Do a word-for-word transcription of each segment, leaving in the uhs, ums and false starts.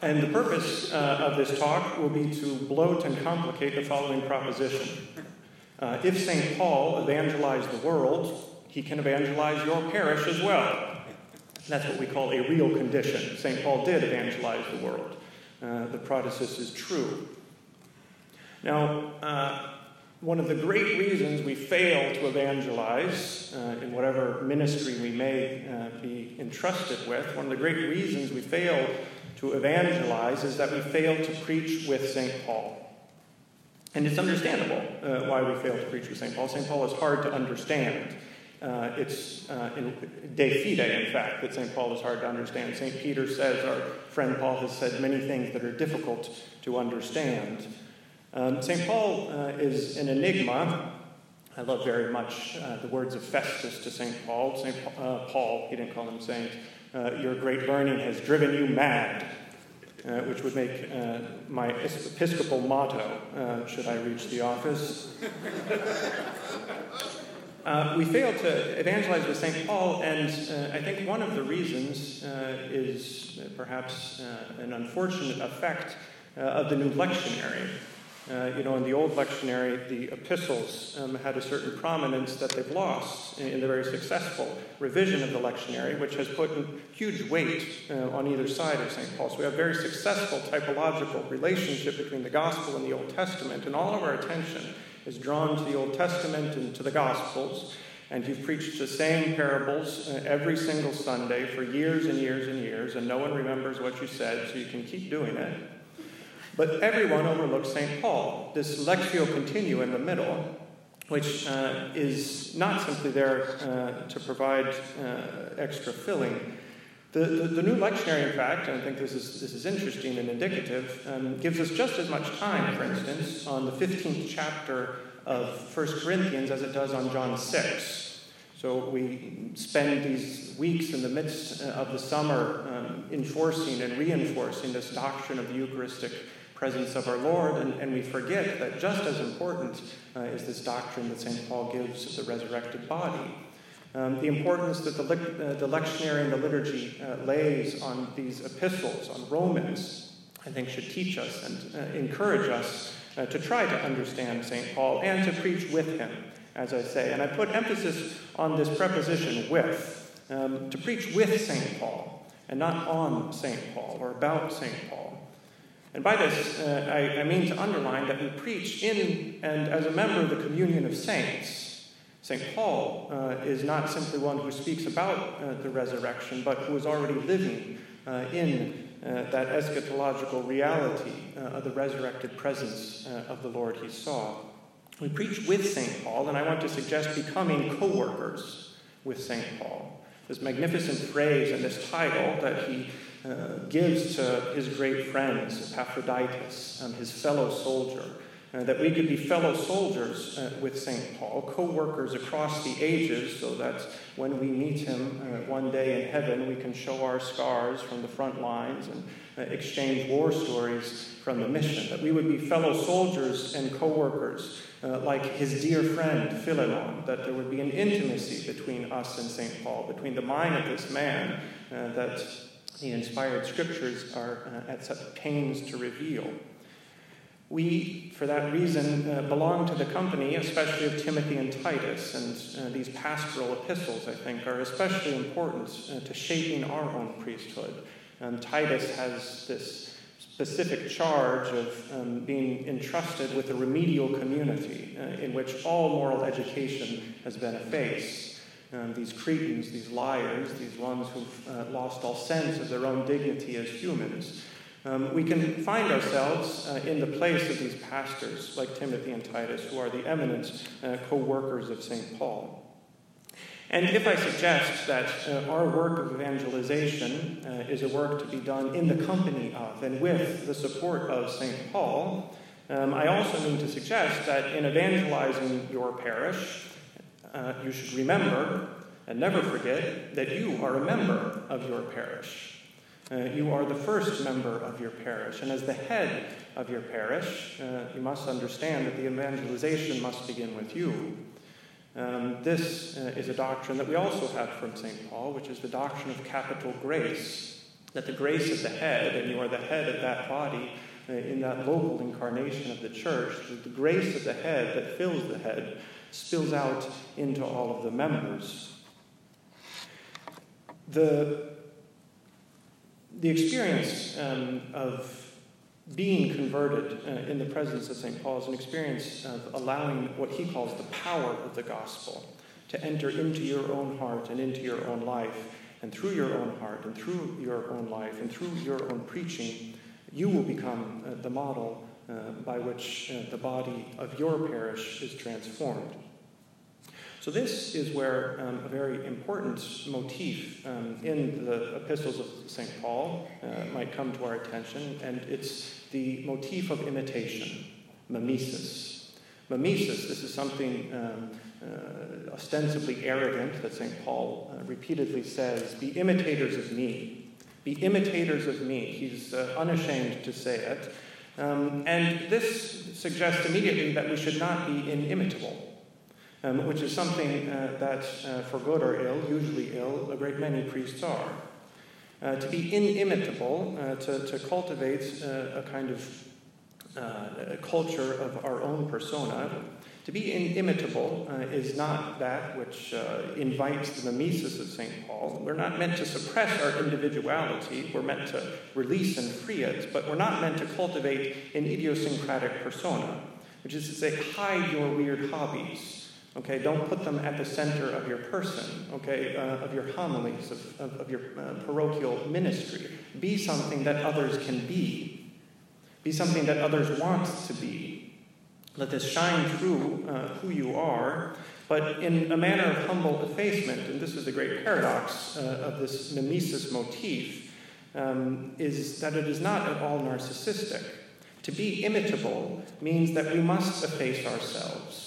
And the purpose uh, of this talk will be to bloat and complicate the following proposition. Uh, if Saint Paul evangelized the world, he can evangelize your parish as well. That's what we call a real condition. Saint Paul did evangelize the world. Uh, the protasis is true. Now, uh, one of the great reasons we fail to evangelize uh, in whatever ministry we may uh, be entrusted with, one of the great reasons we fail to evangelize is that we fail to preach with Saint Paul. And it's understandable uh, why we fail to preach with Saint Paul. Saint Paul is hard to understand. Uh, it's uh, in de fide, in fact, that Saint Paul is hard to understand. Saint Peter says, our friend Paul has said many things that are difficult to understand. Um, Saint Paul uh, is an enigma. I love very much uh, the words of Festus to Saint Paul. Saint Uh, Paul, he didn't call him saint, uh, your great learning has driven you mad, uh, which would make uh, my episcopal motto uh, should I reach the office. Uh, we fail to evangelize with Saint Paul, and uh, I think one of the reasons uh, is perhaps uh, an unfortunate effect uh, of the new lectionary. Uh, you know, in the old lectionary, the epistles um, had a certain prominence that they've lost in, in the very successful revision of the lectionary, which has put huge weight uh, on either side of Saint Paul. So we have a very successful typological relationship between the Gospel and the Old Testament, and all of our attention is drawn to the Old Testament and to the Gospels. And you've preached the same parables uh, every single Sunday for years and years and years, and no one remembers what you said, so you can keep doing it. But everyone overlooks Saint Paul, this lectio continua in the middle, which uh, is not simply there uh, to provide uh, extra filling. The, the, the new lectionary, in fact, and I think this is, this is interesting and indicative, um, gives us just as much time, for instance, on the fifteenth chapter of First Corinthians as it does on John six. So we spend these weeks in the midst of the summer um, enforcing and reinforcing this doctrine of the Eucharistic presence of our Lord, and, and we forget that just as important uh, is this doctrine that Saint Paul gives of the resurrected body. Um, the importance that the, uh, the lectionary and the liturgy uh, lays on these epistles, on Romans, I think should teach us and uh, encourage us uh, to try to understand Saint Paul and to preach with him, as I say. And I put emphasis on this preposition, with, um, to preach with Saint Paul, and not on Saint Paul or about Saint Paul. And by this, uh, I, I mean to underline that we preach in and as a member of the communion of saints. Saint Paul uh, is not simply one who speaks about uh, the resurrection, but who is already living uh, in uh, that eschatological reality uh, of the resurrected presence uh, of the Lord he saw. We preach with Saint Paul, and I want to suggest becoming co-workers with Saint Paul. This magnificent phrase and this title that he uh, gives to his great friends, Epaphroditus, um, his fellow soldier, uh, that we could be fellow soldiers uh, with Saint Paul, co-workers across the ages, so that when we meet him uh, one day in heaven, we can show our scars from the front lines and uh, exchange war stories from the mission, that we would be fellow soldiers and co-workers Uh, like his dear friend Philemon, that there would be an intimacy between us and Saint Paul, between the mind of this man uh, that the inspired scriptures are uh, at such pains to reveal. We, for that reason, uh, belong to the company, especially of Timothy and Titus, and uh, these pastoral epistles, I think, are especially important uh, to shaping our own priesthood. Um, Titus has this specific charge of um, being entrusted with a remedial community uh, in which all moral education has been effaced. Um, these Cretans, these liars, these ones who've uh, lost all sense of their own dignity as humans, um, we can find ourselves uh, in the place of these pastors like Timothy and Titus, who are the eminent uh, co-workers of Saint Paul. And if I suggest that uh, our work of evangelization uh, is a work to be done in the company of and with the support of Saint Paul, um, I also mean to suggest that in evangelizing your parish, uh, you should remember and never forget that you are a member of your parish. Uh, you are the first member of your parish, and as the head of your parish, uh, you must understand that the evangelization must begin with you. Um, this uh, is a doctrine that we also have from Saint Paul, which is the doctrine of capital grace. that the grace of the head, and you are the head of that body uh, in that local incarnation of the church, that the grace of the head that fills the head spills out into all of the members. The, the experience um, of being converted uh, in the presence of Saint Paul is an experience of allowing what he calls the power of the gospel to enter into your own heart and into your own life. And through your own heart and through your own life and through your own preaching, you will become uh, the model uh, by which uh, the body of your parish is transformed. So this is where um, a very important motif um, in the epistles of Saint Paul uh, might come to our attention, and it's the motif of imitation, mimesis. Mimesis, this is something um, uh, ostensibly arrogant that Saint Paul uh, repeatedly says, be imitators of me. Be imitators of me. He's uh, unashamed to say it. Um, and this suggests immediately that we should not be inimitable. Um, which is something uh, that, uh, for good or ill, usually ill, a great many priests are. Uh, to be inimitable, uh, to, to cultivate uh, a kind of uh, a culture of our own persona, to be inimitable uh, is not that which uh, invites the mimesis of Saint Paul. We're not meant to suppress our individuality. We're meant to release and free it, but we're not meant to cultivate an idiosyncratic persona, which is to say, hide your weird hobbies. Okay, don't put them at the center of your person, okay, uh, of your homilies, of, of, of your uh, parochial ministry. Be something that others can be. Be something that others want to be. Let this shine through uh, who you are, but in a manner of humble effacement. And this is the great paradox uh, of this mimesis motif, um, is that it is not at all narcissistic. To be imitable means that we must efface ourselves.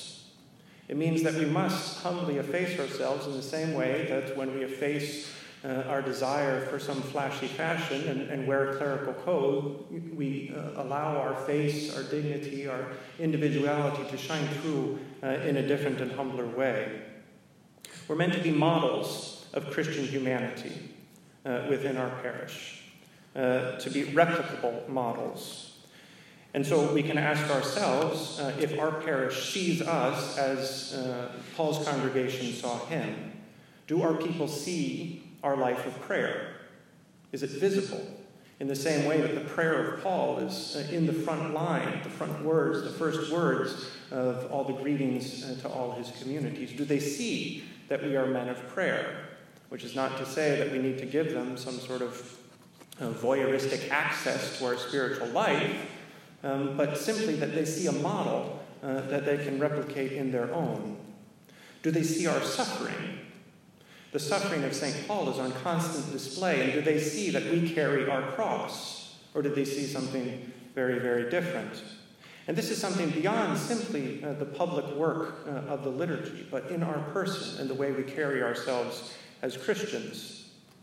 It means that we must humbly efface ourselves in the same way that when we efface uh, our desire for some flashy fashion and, and wear a clerical code, we uh, allow our face, our dignity, our individuality to shine through uh, in a different and humbler way. We're meant to be models of Christian humanity uh, within our parish, uh, to be replicable models. And so we can ask ourselves uh, if our parish sees us as uh, Paul's congregation saw him. Do our people see our life of prayer? Is it visible in the same way that the prayer of Paul is uh, in the front line, the front words, the first words of all the greetings uh, to all his communities? Do they see that we are men of prayer? Which is not to say that we need to give them some sort of uh, voyeuristic access to our spiritual life, Um, but simply that they see a model uh, that they can replicate in their own. Do they see our suffering? The suffering of Saint Paul is on constant display, and do they see that we carry our cross? Or do they see something very, very different? And this is something beyond simply uh, the public work uh, of the liturgy, but in our person and the way we carry ourselves as Christians.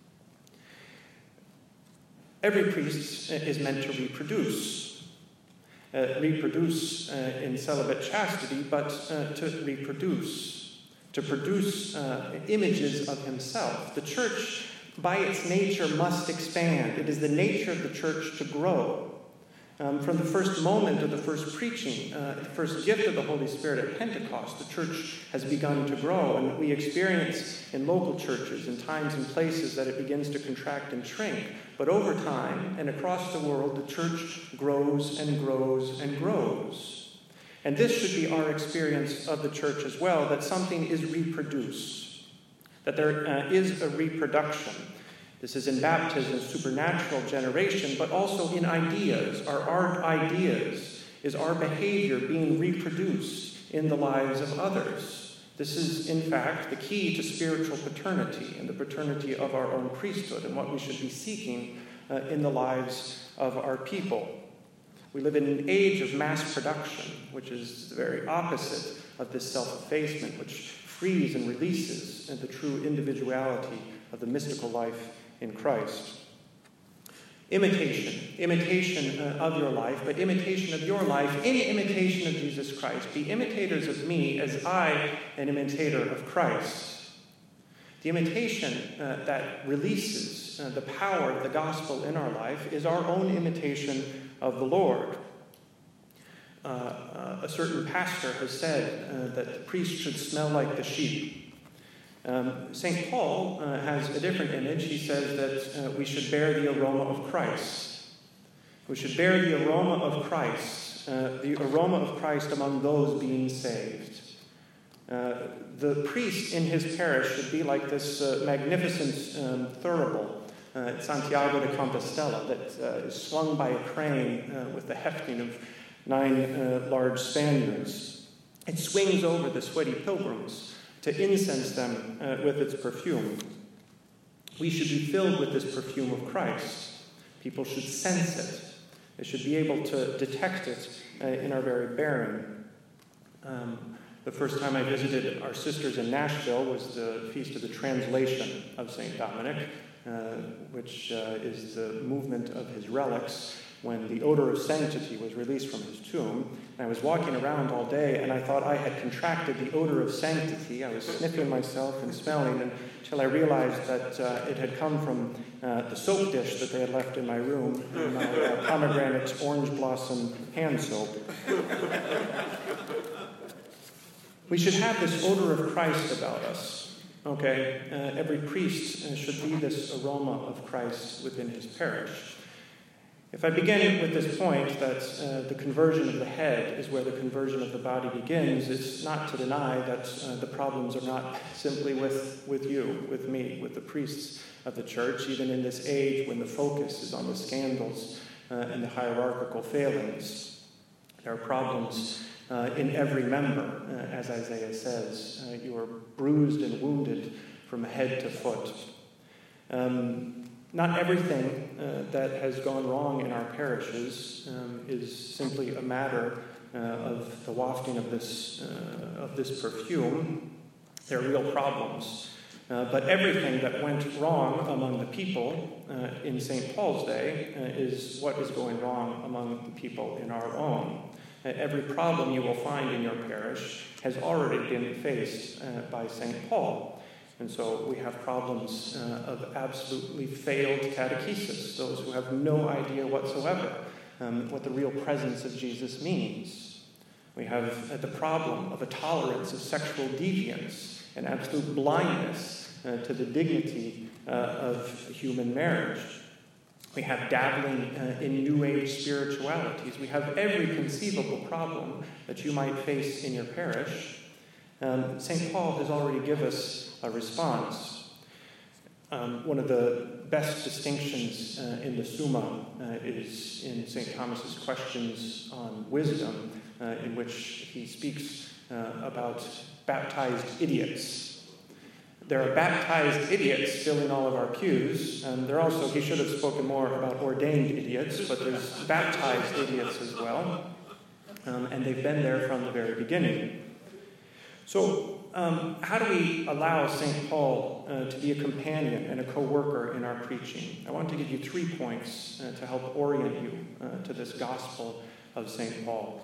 Every priest is meant to reproduce. Uh, reproduce uh, in celibate chastity, but uh, to reproduce, to produce uh, images of himself. The church, by its nature, must expand. It is the nature of the church to grow. Um, from the first moment of the first preaching, uh, the first gift of the Holy Spirit at Pentecost, the church has begun to grow, and we experience in local churches, in times and places, that it begins to contract and shrink. But over time, and across the world, the church grows and grows and grows. And this should be our experience of the church as well, that something is reproduced, that there uh, is a reproduction. This is in baptism, supernatural generation, but also in ideas. Our, our ideas is our behavior being reproduced in the lives of others. This is, in fact, the key to spiritual paternity and the paternity of our own priesthood and what we should be seeking uh, in the lives of our people. We live in an age of mass production, which is the very opposite of this self-effacement, which frees and releases the true individuality of the mystical life in Christ. Imitation, imitation uh, of your life, but imitation of your life in imitation of Jesus Christ. Be imitators of me as I am an imitator of Christ. The imitation uh, that releases is uh, the power of the gospel in our life is our own imitation of the Lord. Uh, uh, a certain pastor has said uh, that the priest should smell like the sheep. Um, Saint Paul uh, has a different image. He says that uh, we should bear the aroma of Christ. We should bear the aroma of Christ, uh, the aroma of Christ among those being saved. Uh, the priest in his parish should be like this uh, magnificent um, thurible uh, at Santiago de Compostela that uh, is swung by a crane uh, with the hefting of nine uh, large Spaniards. It swings over the sweaty pilgrims to incense them uh, with its perfume. We should be filled with this perfume of Christ. People should sense it. They should be able to detect it uh, in our very bearing. Um, the first time I visited our sisters in Nashville was the Feast of the Translation of Saint Dominic, uh, which uh, is the movement of his relics when the odor of sanctity was released from his tomb. And I was walking around all day, and I thought I had contracted the odor of sanctity. I was sniffing myself and smelling until I realized that uh, it had come from uh, the soap dish that they had left in my room, in my uh, pomegranate orange blossom hand soap. We should have this odor of Christ about us. Okay, uh, every priest uh, should be this aroma of Christ within his parish. If I begin with this point that uh, the conversion of the head is where the conversion of the body begins, it's not to deny that uh, the problems are not simply with, with you, with me, with the priests of the church, even in this age when the focus is on the scandals uh, and the hierarchical failings. There are problems uh, in every member, uh, as Isaiah says. Uh, you are bruised and wounded from head to foot. Um, Not everything uh, that has gone wrong in our parishes um, is simply a matter uh, of the wafting of this, uh, of this perfume. There are real problems. Uh, but everything that went wrong among the people uh, in Saint Paul's day uh, is what is going wrong among the people in our own. Uh, every problem you will find in your parish has already been faced uh, by Saint Paul. And so we have problems uh, of absolutely failed catechesis, those who have no idea whatsoever um, what the real presence of Jesus means. We have uh, the problem of a tolerance of sexual deviance and absolute blindness uh, to the dignity uh, of human marriage. We have dabbling uh, in New Age spiritualities. We have every conceivable problem that you might face in your parish. Um, Saint Paul has already given us a response. Um, one of the best distinctions uh, in the Summa uh, is in Saint Thomas's Questions on Wisdom, uh, in which he speaks uh, about baptized idiots. There are baptized idiots filling all of our pews, and there also, he should have spoken more about ordained idiots, but there's baptized idiots as well, um, and they've been there from the very beginning. So, um, how do we allow Saint Paul uh, to be a companion and a co-worker in our preaching? I want to give you three points uh, to help orient you uh, to this gospel of Saint Paul.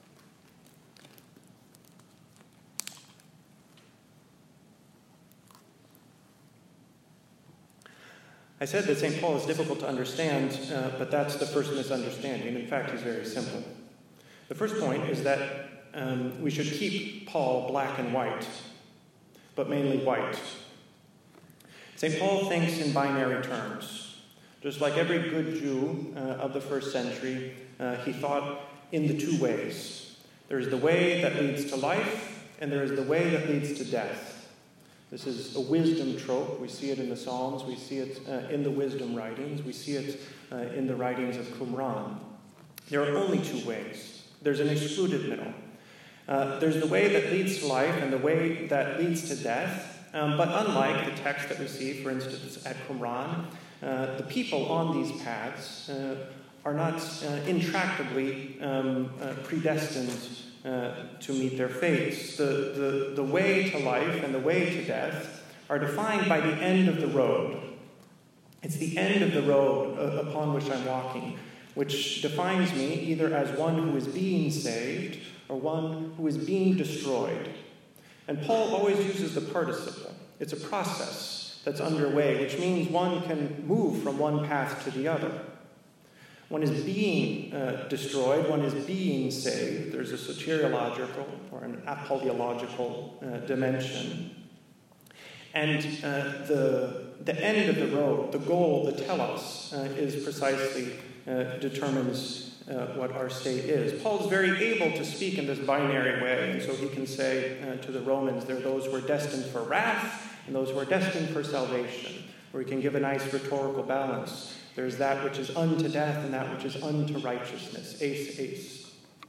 I said that Saint Paul is difficult to understand, uh, but that's the first misunderstanding. In fact, he's very simple. The first point is that Um, we should keep Paul black and white, but mainly white. Saint Paul thinks in binary terms. Just like every good Jew uh, of the first century, uh, he thought in the two ways. There is the way that leads to life, and there is the way that leads to death. This is a wisdom trope. We see it in the Psalms. We see it uh, in the wisdom writings. We see it uh, in the writings of Qumran. There are only two ways. There's an excluded middle. Uh, there's the way that leads to life and the way that leads to death. Um, but unlike the text that we see, for instance, at Qumran, uh, the people on these paths uh, are not uh, intractably um, uh, predestined uh, to meet their fates. The, the, the way to life and the way to death are defined by the end of the road. It's the end of the road uh, upon which I'm walking, which defines me either as one who is being saved or one who is being destroyed. And Paul always uses the participle. It's a process. that's underway, which means one can move from one path to the other. One is being uh, destroyed, one is being saved. There's a soteriological or an apoleological uh, dimension. And uh, the, the end of the road, the goal, the telos, uh, is precisely, uh, determines uh, what our state is. Paul's very able to speak in this binary way, and so he can say uh, to the Romans, there are those who are destined for wrath and those who are destined for salvation, or he can give a nice rhetorical balance. There's that which is unto death and that which is unto righteousness, ace, ace.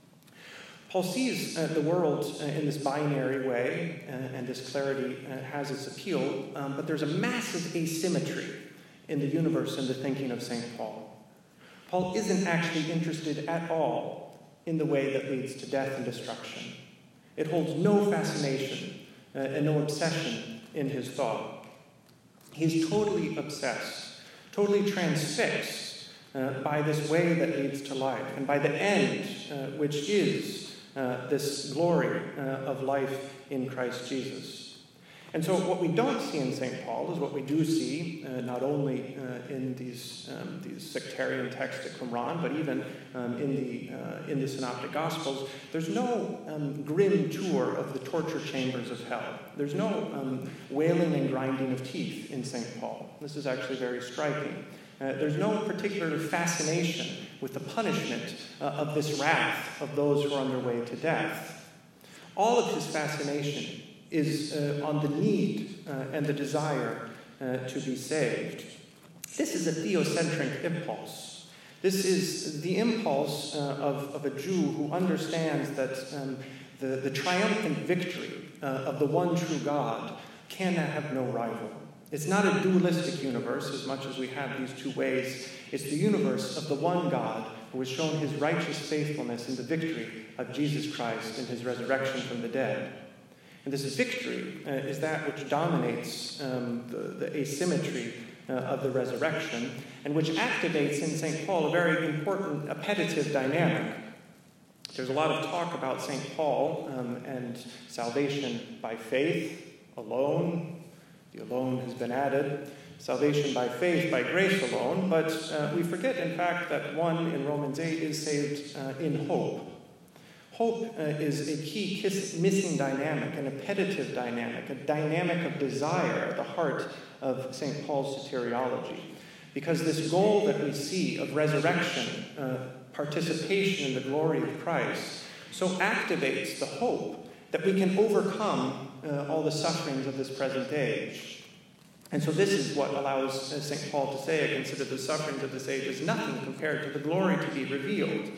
Paul sees uh, the world uh, in this binary way, uh, and this clarity uh, has its appeal, um, but there's a massive asymmetry in the universe and the thinking of Saint Paul. Paul isn't actually interested at all in the way that leads to death and destruction. It holds no fascination uh, and no obsession in his thought. He's totally obsessed, totally transfixed uh, by this way that leads to life, and by the end, uh, which is uh, this glory uh, of life in Christ Jesus. And so what we don't see in Saint Paul is what we do see, uh, not only uh, in these, um, these sectarian texts at Qumran, but even um, in, the, uh, in the Synoptic Gospels. There's no um, grim tour of the torture chambers of hell. There's no um, wailing and grinding of teeth in Saint Paul. This is actually very striking. Uh, there's no particular fascination with the punishment uh, of this wrath of those who are on their way to death. All of his fascination is uh, on the need uh, and the desire uh, to be saved. This is a theocentric impulse. This is the impulse uh, of, of a Jew who understands that um, the, the triumphant victory uh, of the one true God cannot have no rival. It's not a dualistic universe as much as we have these two ways. It's the universe of the one God who has shown his righteous faithfulness in the victory of Jesus Christ in his resurrection from the dead. And this victory uh, is that which dominates um, the, the asymmetry uh, of the resurrection, and which activates in Saint Paul a very important appetitive dynamic. There's a lot of talk about Saint Paul um, and salvation by faith alone. The alone has been added. Salvation by faith, by grace alone. But uh, we forget, in fact, that one in Romans eight is saved uh, in hope. Hope uh, is a key kiss, missing dynamic, an appetitive dynamic, a dynamic of desire at the heart of Saint Paul's soteriology. Because this goal that we see of resurrection, uh, participation in the glory of Christ, so activates the hope that we can overcome uh, all the sufferings of this present age. And so this is what allows uh, Saint Paul to say, I consider the sufferings of this age as nothing compared to the glory to be revealed.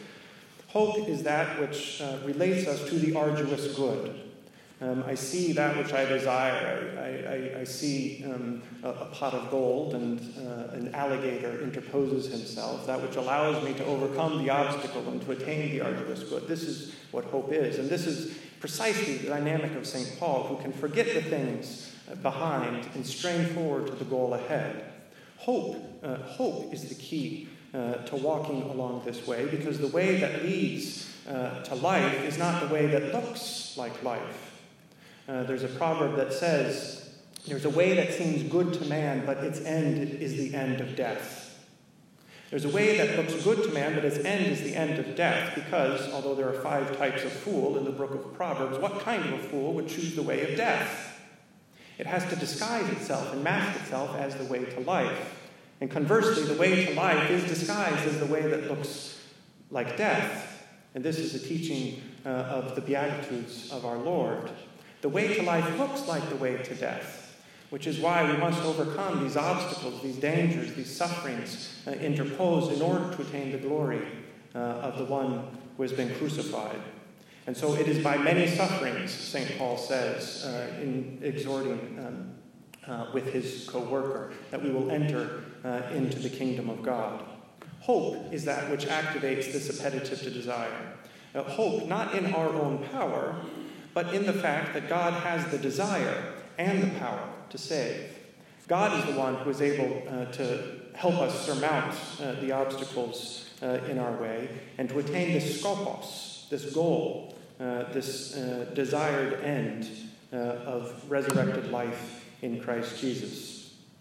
Hope is that which uh, relates us to the arduous good. Um, I see that which I desire. I, I, I see um, a, a pot of gold and uh, an alligator interposes himself, that which allows me to overcome the obstacle and to attain the arduous good. This is what hope is. And this is precisely the dynamic of Saint Paul, who can forget the things behind and strain forward to the goal ahead. Hope, uh, hope is the key Uh, to walking along this way, because the way that leads uh, to life is not the way that looks like life. Uh, there's a proverb that says, there's a way that seems good to man, but its end is the end of death. There's a way that looks good to man, but its end is the end of death, because although there are five types of fool in the book of Proverbs, what kind of a fool would choose the way of death? It has to disguise itself and mask itself as the way to life. And conversely, the way to life is disguised as the way that looks like death. And this is a teaching uh, of the Beatitudes of our Lord. The way to life looks like the way to death, which is why we must overcome these obstacles, these dangers, these sufferings uh, interposed in order to attain the glory uh, of the one who has been crucified. And so it is by many sufferings, Saint Paul says, uh, in exhorting um, uh, with his co-worker, that we will enter Uh, into the kingdom of God. Hope is that which activates this appetitive to desire. Uh, hope not in our own power, but in the fact that God has the desire and the power to save. God is the one who is able uh, to help us surmount uh, the obstacles uh, in our way and to attain this skopos, this goal, uh, this uh, desired end uh, of resurrected life in Christ Jesus.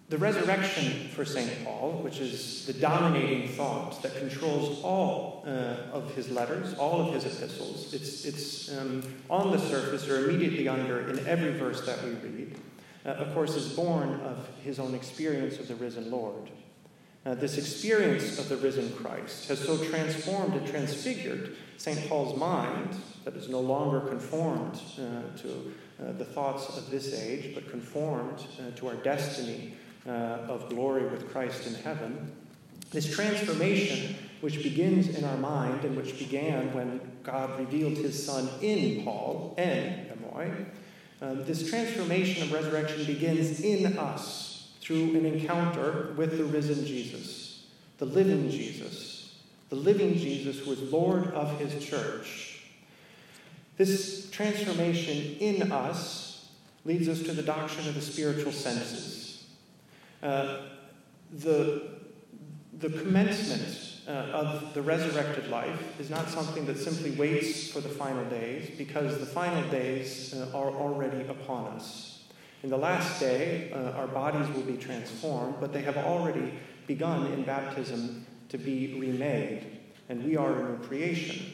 The resurrection for Saint Paul, which is the dominating thought that controls all uh, of his letters, all of his epistles, it's, it's um, on the surface or immediately under in every verse that we read, uh, of course, is born of his own experience of the risen Lord. Uh, this experience of the risen Christ has so transformed and transfigured Saint Paul's mind that is no longer conformed uh, to uh, the thoughts of this age, but conformed uh, to our destiny uh, of glory with Christ in heaven. This transformation, which begins in our mind and which began when God revealed his Son in Paul, en emoi, um, this transformation of resurrection begins in us, through an encounter with the risen Jesus, the living Jesus, the living Jesus who is Lord of his church. This transformation in us leads us to the doctrine of the spiritual senses. Uh, the, the commencement uh, of the resurrected life is not something that simply waits for the final days, because the final days uh, are already upon us. In the last day, uh, our bodies will be transformed, but they have already begun in baptism to be remade, and we are a new creation.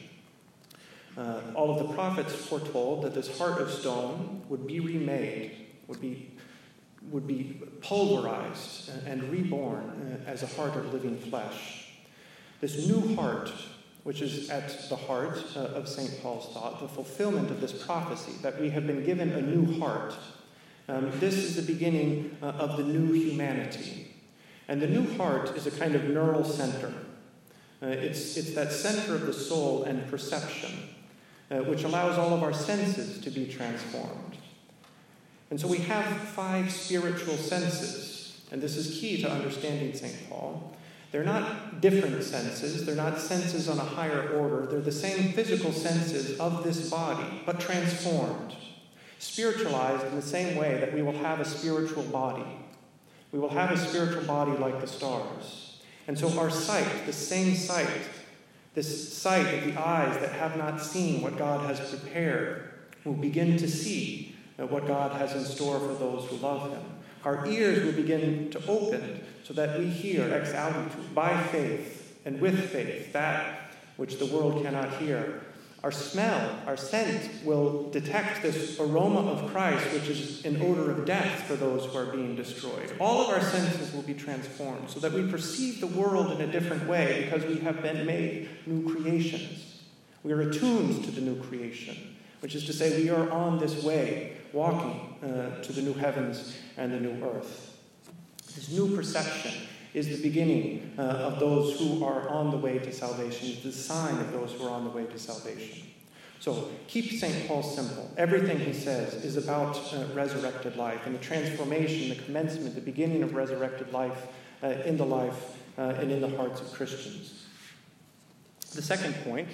Uh, all of the prophets foretold that this heart of stone would be remade, would be, would be pulverized and reborn uh, as a heart of living flesh. This new heart, which is at the heart uh, of Saint Paul's thought, the fulfillment of this prophecy, that we have been given a new heart. Um, this is the beginning uh, of the new humanity. And the new heart is a kind of neural center. Uh, it's, it's that center of the soul and perception, uh, which allows all of our senses to be transformed. And so we have five spiritual senses, and this is key to understanding Saint Paul. They're not different senses. They're not senses on a higher order. They're the same physical senses of this body, but transformed. Spiritualized in the same way that we will have a spiritual body. We will have a spiritual body like the stars. And so our sight, the same sight, this sight of the eyes that have not seen what God has prepared, will begin to see what God has in store for those who love him. Our ears will begin to open so that we hear ex auditu, by faith and with faith, that which the world cannot hear. Our smell, our scent will detect this aroma of Christ, which is an odor of death for those who are being destroyed. All of our senses will be transformed so that we perceive the world in a different way because we have been made new creations. We are attuned to the new creation, which is to say we are on this way, walking uh, to the new heavens and the new earth. This new perception is the beginning uh, of those who are on the way to salvation. It's the sign of those who are on the way to salvation. So keep Saint Paul simple. Everything he says is about uh, resurrected life and the transformation, the commencement, the beginning of resurrected life uh, in the life uh, and in the hearts of Christians. The second point,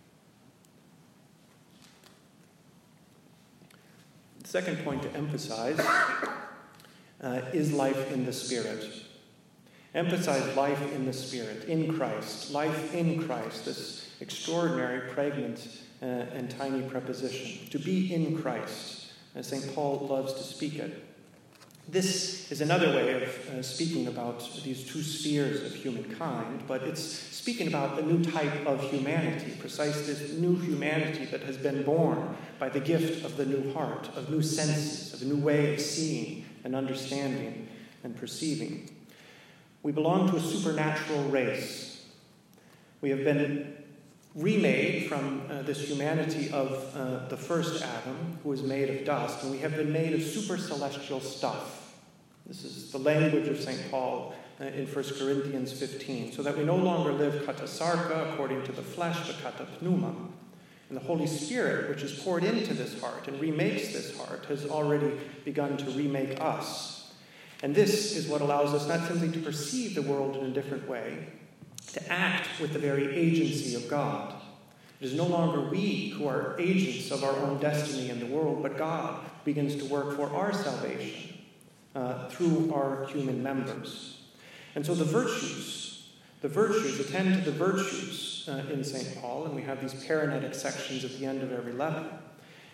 the second point to emphasize uh, is life in the Spirit. Emphasize life in the Spirit, in Christ. Life in Christ, this extraordinary, pregnant, uh, and tiny preposition. To be in Christ, as Saint Paul loves to speak it. This is another way of uh, speaking about these two spheres of humankind, but it's speaking about a new type of humanity, precisely this new humanity that has been born by the gift of the new heart, of new senses, of a new way of seeing and understanding and perceiving. We belong to a supernatural race. We have been remade from uh, this humanity of uh, the first Adam, who was made of dust, and we have been made of super celestial stuff. This is the language of Saint Paul uh, in First Corinthians fifteen, so that we no longer live kata sarka, according to the flesh, but kata pneuma. And the Holy Spirit, which is poured into this heart and remakes this heart, has already begun to remake us. And this is what allows us not simply to perceive the world in a different way, to act with the very agency of God. It is no longer we who are agents of our own destiny in the world, but God begins to work for our salvation uh, through our human members. And so the virtues, the virtues, attend to the virtues uh, in Saint Paul, and we have these paranetic sections at the end of every letter.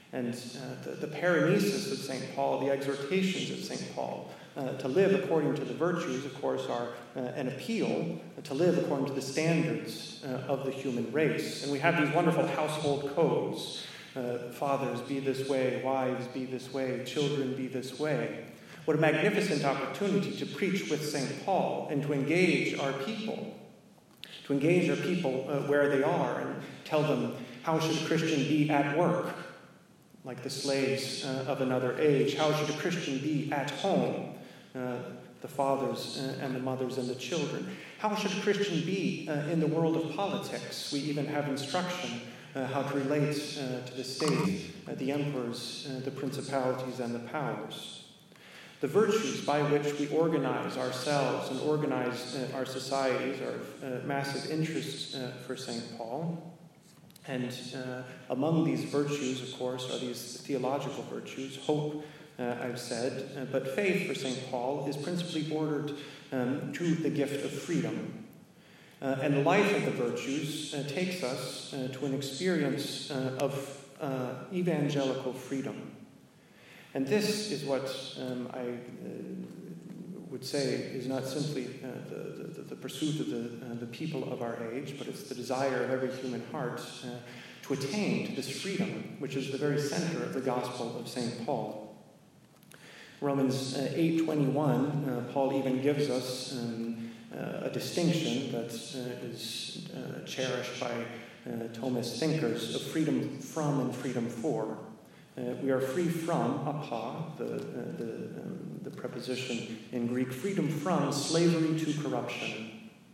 And uh, the, the paranesis of Saint Paul, the exhortations of Saint Paul, uh, to live according to the virtues, of course, are uh, an appeal to live according to the standards uh, of the human race. And we have these wonderful household codes. Uh, fathers, be this way. Wives, be this way. Children, be this way. What a magnificent opportunity to preach with Saint Paul and to engage our people, to engage our people uh, where they are and tell them, how should a Christian be at work, like the slaves uh, of another age? How should a Christian be at home, uh, the fathers uh, and the mothers and the children? How should a Christian be uh, in the world of politics? We even have instruction uh, how to relate uh, to the state, uh, the emperors, uh, the principalities, and the powers. The virtues by which we organize ourselves and organize uh, our societies are of uh, massive interest uh, for Saint Paul. And uh, among these virtues, of course, are these theological virtues. Hope, uh, I've said, uh, but faith for Saint Paul is principally ordered um, to the gift of freedom. Uh, and the life of the virtues uh, takes us uh, to an experience uh, of uh, evangelical freedom. And this is what um, I uh, would say is not simply uh, the, the, the pursuit of the, uh, the people of our age, but it's the desire of every human heart uh, to attain to this freedom, which is the very center of the gospel of Saint Paul. Romans uh, eight twenty-one, uh, Paul even gives us um, uh, a distinction that uh, is uh, cherished by uh, Thomist thinkers of freedom from and freedom for. Uh, we are free from, apa, the, uh, the, um, the preposition in Greek, freedom from slavery to corruption.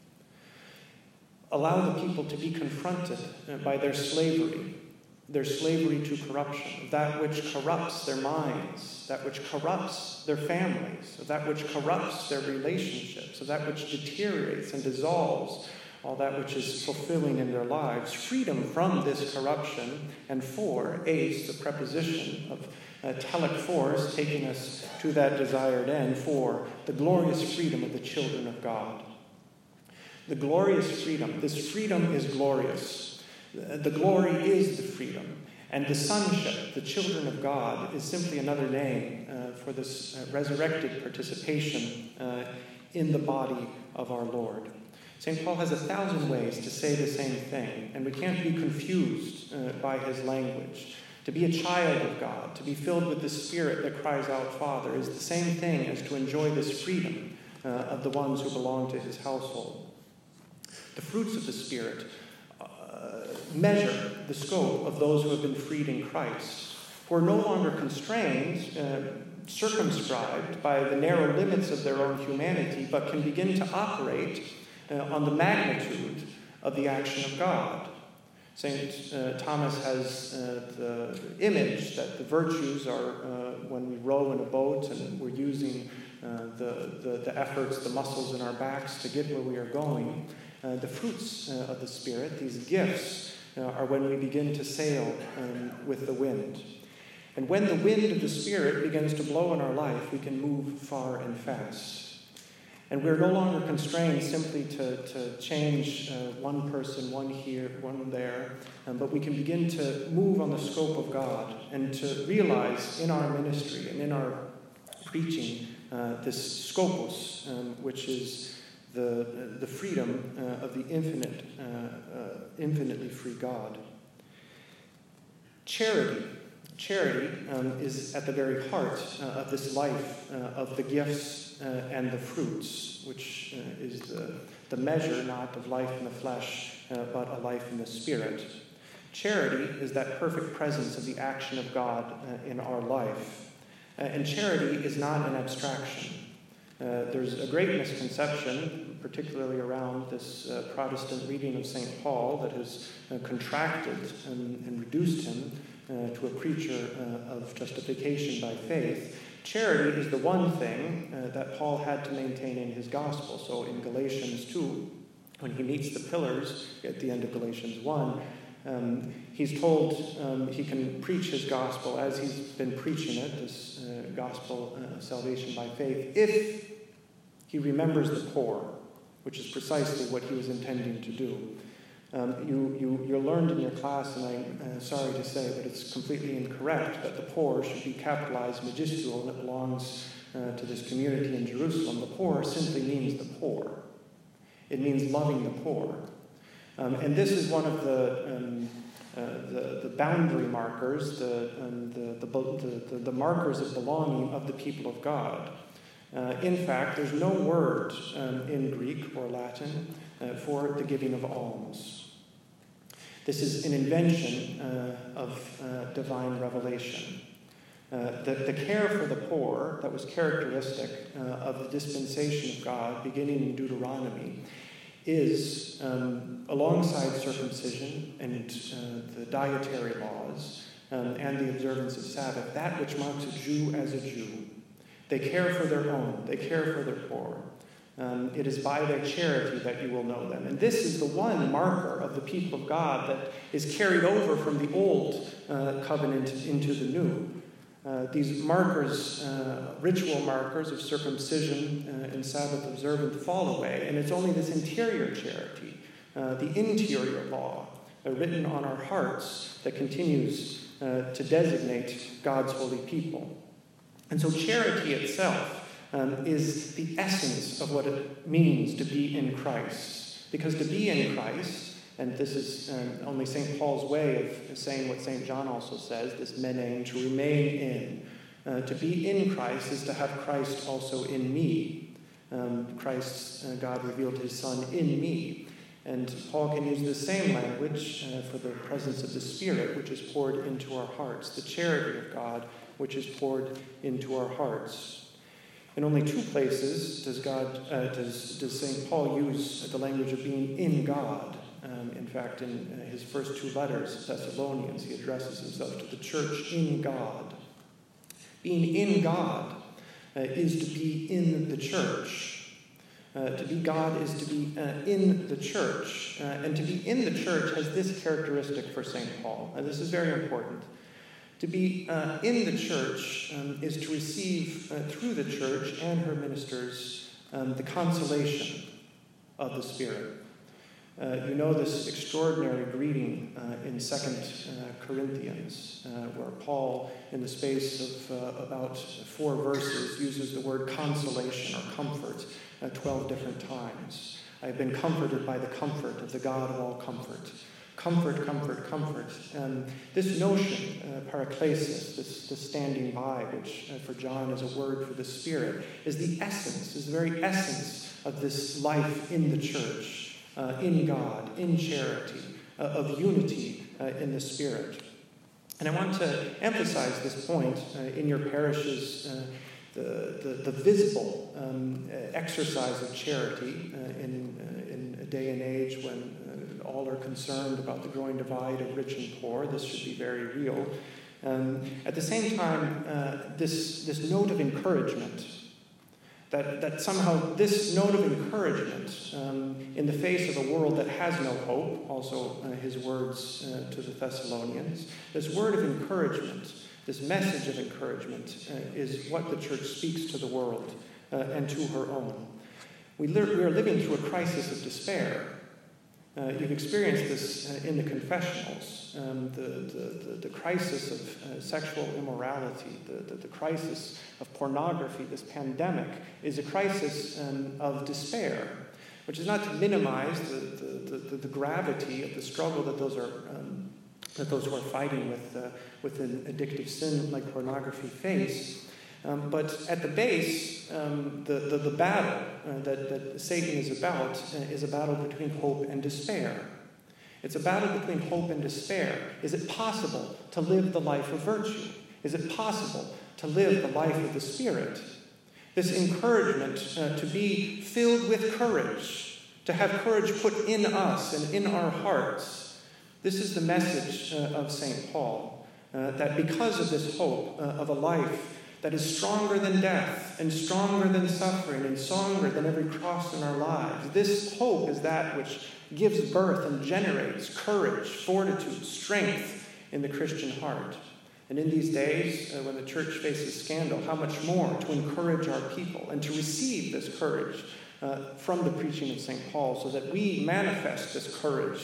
Allow the people to be confronted uh, by their slavery, their slavery to corruption, that which corrupts their minds, that which corrupts their families, that which corrupts their relationships, that which deteriorates and dissolves all that which is fulfilling in their lives. Freedom from this corruption, and for, ace, the preposition of uh, telic force, taking us to that desired end, for the glorious freedom of the children of God. The glorious freedom, this freedom is glorious. The glory is the freedom. And the sonship, the children of God, is simply another name uh, for this uh, resurrected participation uh, in the body of our Lord. Saint Paul has a thousand ways to say the same thing, and we can't be confused uh, by his language. To be a child of God, to be filled with the Spirit that cries out, Father, is the same thing as to enjoy this freedom uh, of the ones who belong to his household. The fruits of the Spirit uh, measure the scope of those who have been freed in Christ, who are no longer constrained, uh, circumscribed by the narrow limits of their own humanity, but can begin to operate Uh, on the magnitude of the action of God. Saint uh, Thomas has uh, the image that the virtues are uh, when we row in a boat and we're using uh, the, the, the efforts, the muscles in our backs to get where we are going. Uh, the fruits uh, of the Spirit, these gifts, uh, are when we begin to sail um, with the wind. And when the wind of the Spirit begins to blow in our life, we can move far and fast. And we're no longer constrained simply to, to change uh, one person, one here, one there, um, but we can begin to move on the scope of God and to realize in our ministry and in our preaching uh, this scopus, um, which is the, the freedom uh, of the infinite, uh, uh, infinitely free God. Charity. Charity um, is at the very heart uh, of this life uh, of the gifts uh, and the fruits, which uh, is the, the measure not of life in the flesh, uh, but a life in the Spirit. Charity is that perfect presence of the action of God uh, in our life. Uh, and charity is not an abstraction. Uh, there's a great misconception, particularly around this uh, Protestant reading of Saint Paul, that has uh, contracted and, and reduced him Uh, to a preacher uh, of justification by faith. Charity is the one thing uh, that Paul had to maintain in his gospel. So in Galatians two, when he meets the pillars at the end of Galatians one, um, he's told um, he can preach his gospel as he's been preaching it, this uh, gospel of uh, salvation by faith, if he remembers the poor, which is precisely what he was intending to do. Um, you, you, you learned in your class, and I'm uh, sorry to say, but it's completely incorrect, that the poor should be capitalized majistual, and it belongs uh, to this community in Jerusalem. The poor simply means the poor. It means loving the poor. Um, and this is one of the, um, uh, the, the boundary markers, the, um, the, the, the, the markers of belonging of the people of God. Uh, in fact, there's no word um, in Greek or Latin uh, for the giving of alms. This is an invention uh, of uh, divine revelation. Uh, the, the care for the poor that was characteristic uh, of the dispensation of God, beginning in Deuteronomy, is, um, alongside circumcision and uh, the dietary laws um, and the observance of Sabbath, that which marks a Jew as a Jew. They care for their own. They care for their poor. Um, it is by their charity that you will know them. And this is the one marker of the people of God that is carried over from the old uh, covenant into the new. Uh, these markers, uh, ritual markers of circumcision uh, and Sabbath observance fall away, and it's only this interior charity, uh, the interior law, uh, written on our hearts, that continues uh, to designate God's holy people. And so charity itself um, is the essence of what it means to be in Christ. Because to be in Christ, and this is um, only Saint Paul's way of saying what Saint John also says, this menene, to remain in. Uh, to be in Christ is to have Christ also in me. Um, Christ, uh, God revealed his Son in me. And Paul can use the same language uh, for the presence of the Spirit, which is poured into our hearts, the charity of God, which is poured into our hearts. In only two places does God, uh, does, does Saint Paul use the language of being in God. Um, in fact, in uh, his first two letters, Thessalonians, he addresses himself to the church in God. Being in God uh, is to be in the church. Uh, to be God is to be uh, in the church. Uh, and to be in the church has this characteristic for Saint Paul. And this is very important. To be uh, in the church um, is to receive uh, through the church and her ministers um, the consolation of the Spirit. Uh, you know this extraordinary greeting uh, in Second uh, Corinthians, uh, where Paul, in the space of uh, about four verses, uses the word consolation or comfort uh, twelve different times. I have been comforted by the comfort of the God of all comfort. Comfort, comfort, comfort. Um, this notion, uh, paraklesis, this, this standing by, which uh, for John is a word for the Spirit, is the essence, is the very essence of this life in the church, uh, in God, in charity, uh, of unity uh, in the Spirit. And I want to emphasize this point uh, in your parishes, uh, the, the, the visible um, exercise of charity uh, in, uh, in a day and age when uh, all are concerned about the growing divide of rich and poor. This should be very real. Um, at the same time, uh, this, this note of encouragement, that, that somehow this note of encouragement um, in the face of a world that has no hope, also uh, his words uh, to the Thessalonians, this word of encouragement, this message of encouragement uh, is what the church speaks to the world uh, and to her own. We, li- we are living through a crisis of despair. Uh, you've experienced this uh, in the confessionals, um, the, the, the, the crisis of uh, sexual immorality, the, the, the crisis of pornography. This pandemic is a crisis um, of despair, which is not to minimize the, the, the, the gravity of the struggle that those are um, that those who are fighting with uh, with an addictive sin like pornography face. Um, but at the base, um, the, the, the battle uh, that, that Satan is about uh, is a battle between hope and despair. It's a battle between hope and despair. Is it possible to live the life of virtue? Is it possible to live the life of the Spirit? This encouragement uh, to be filled with courage, to have courage put in us and in our hearts. This is the message uh, of Saint Paul, uh, that because of this hope uh, of a life that is stronger than death and stronger than suffering and stronger than every cross in our lives. This hope is that which gives birth and generates courage, fortitude, strength in the Christian heart. And in these days, uh, when the church faces scandal, how much more to encourage our people and to receive this courage uh, from the preaching of Saint Paul so that we manifest this courage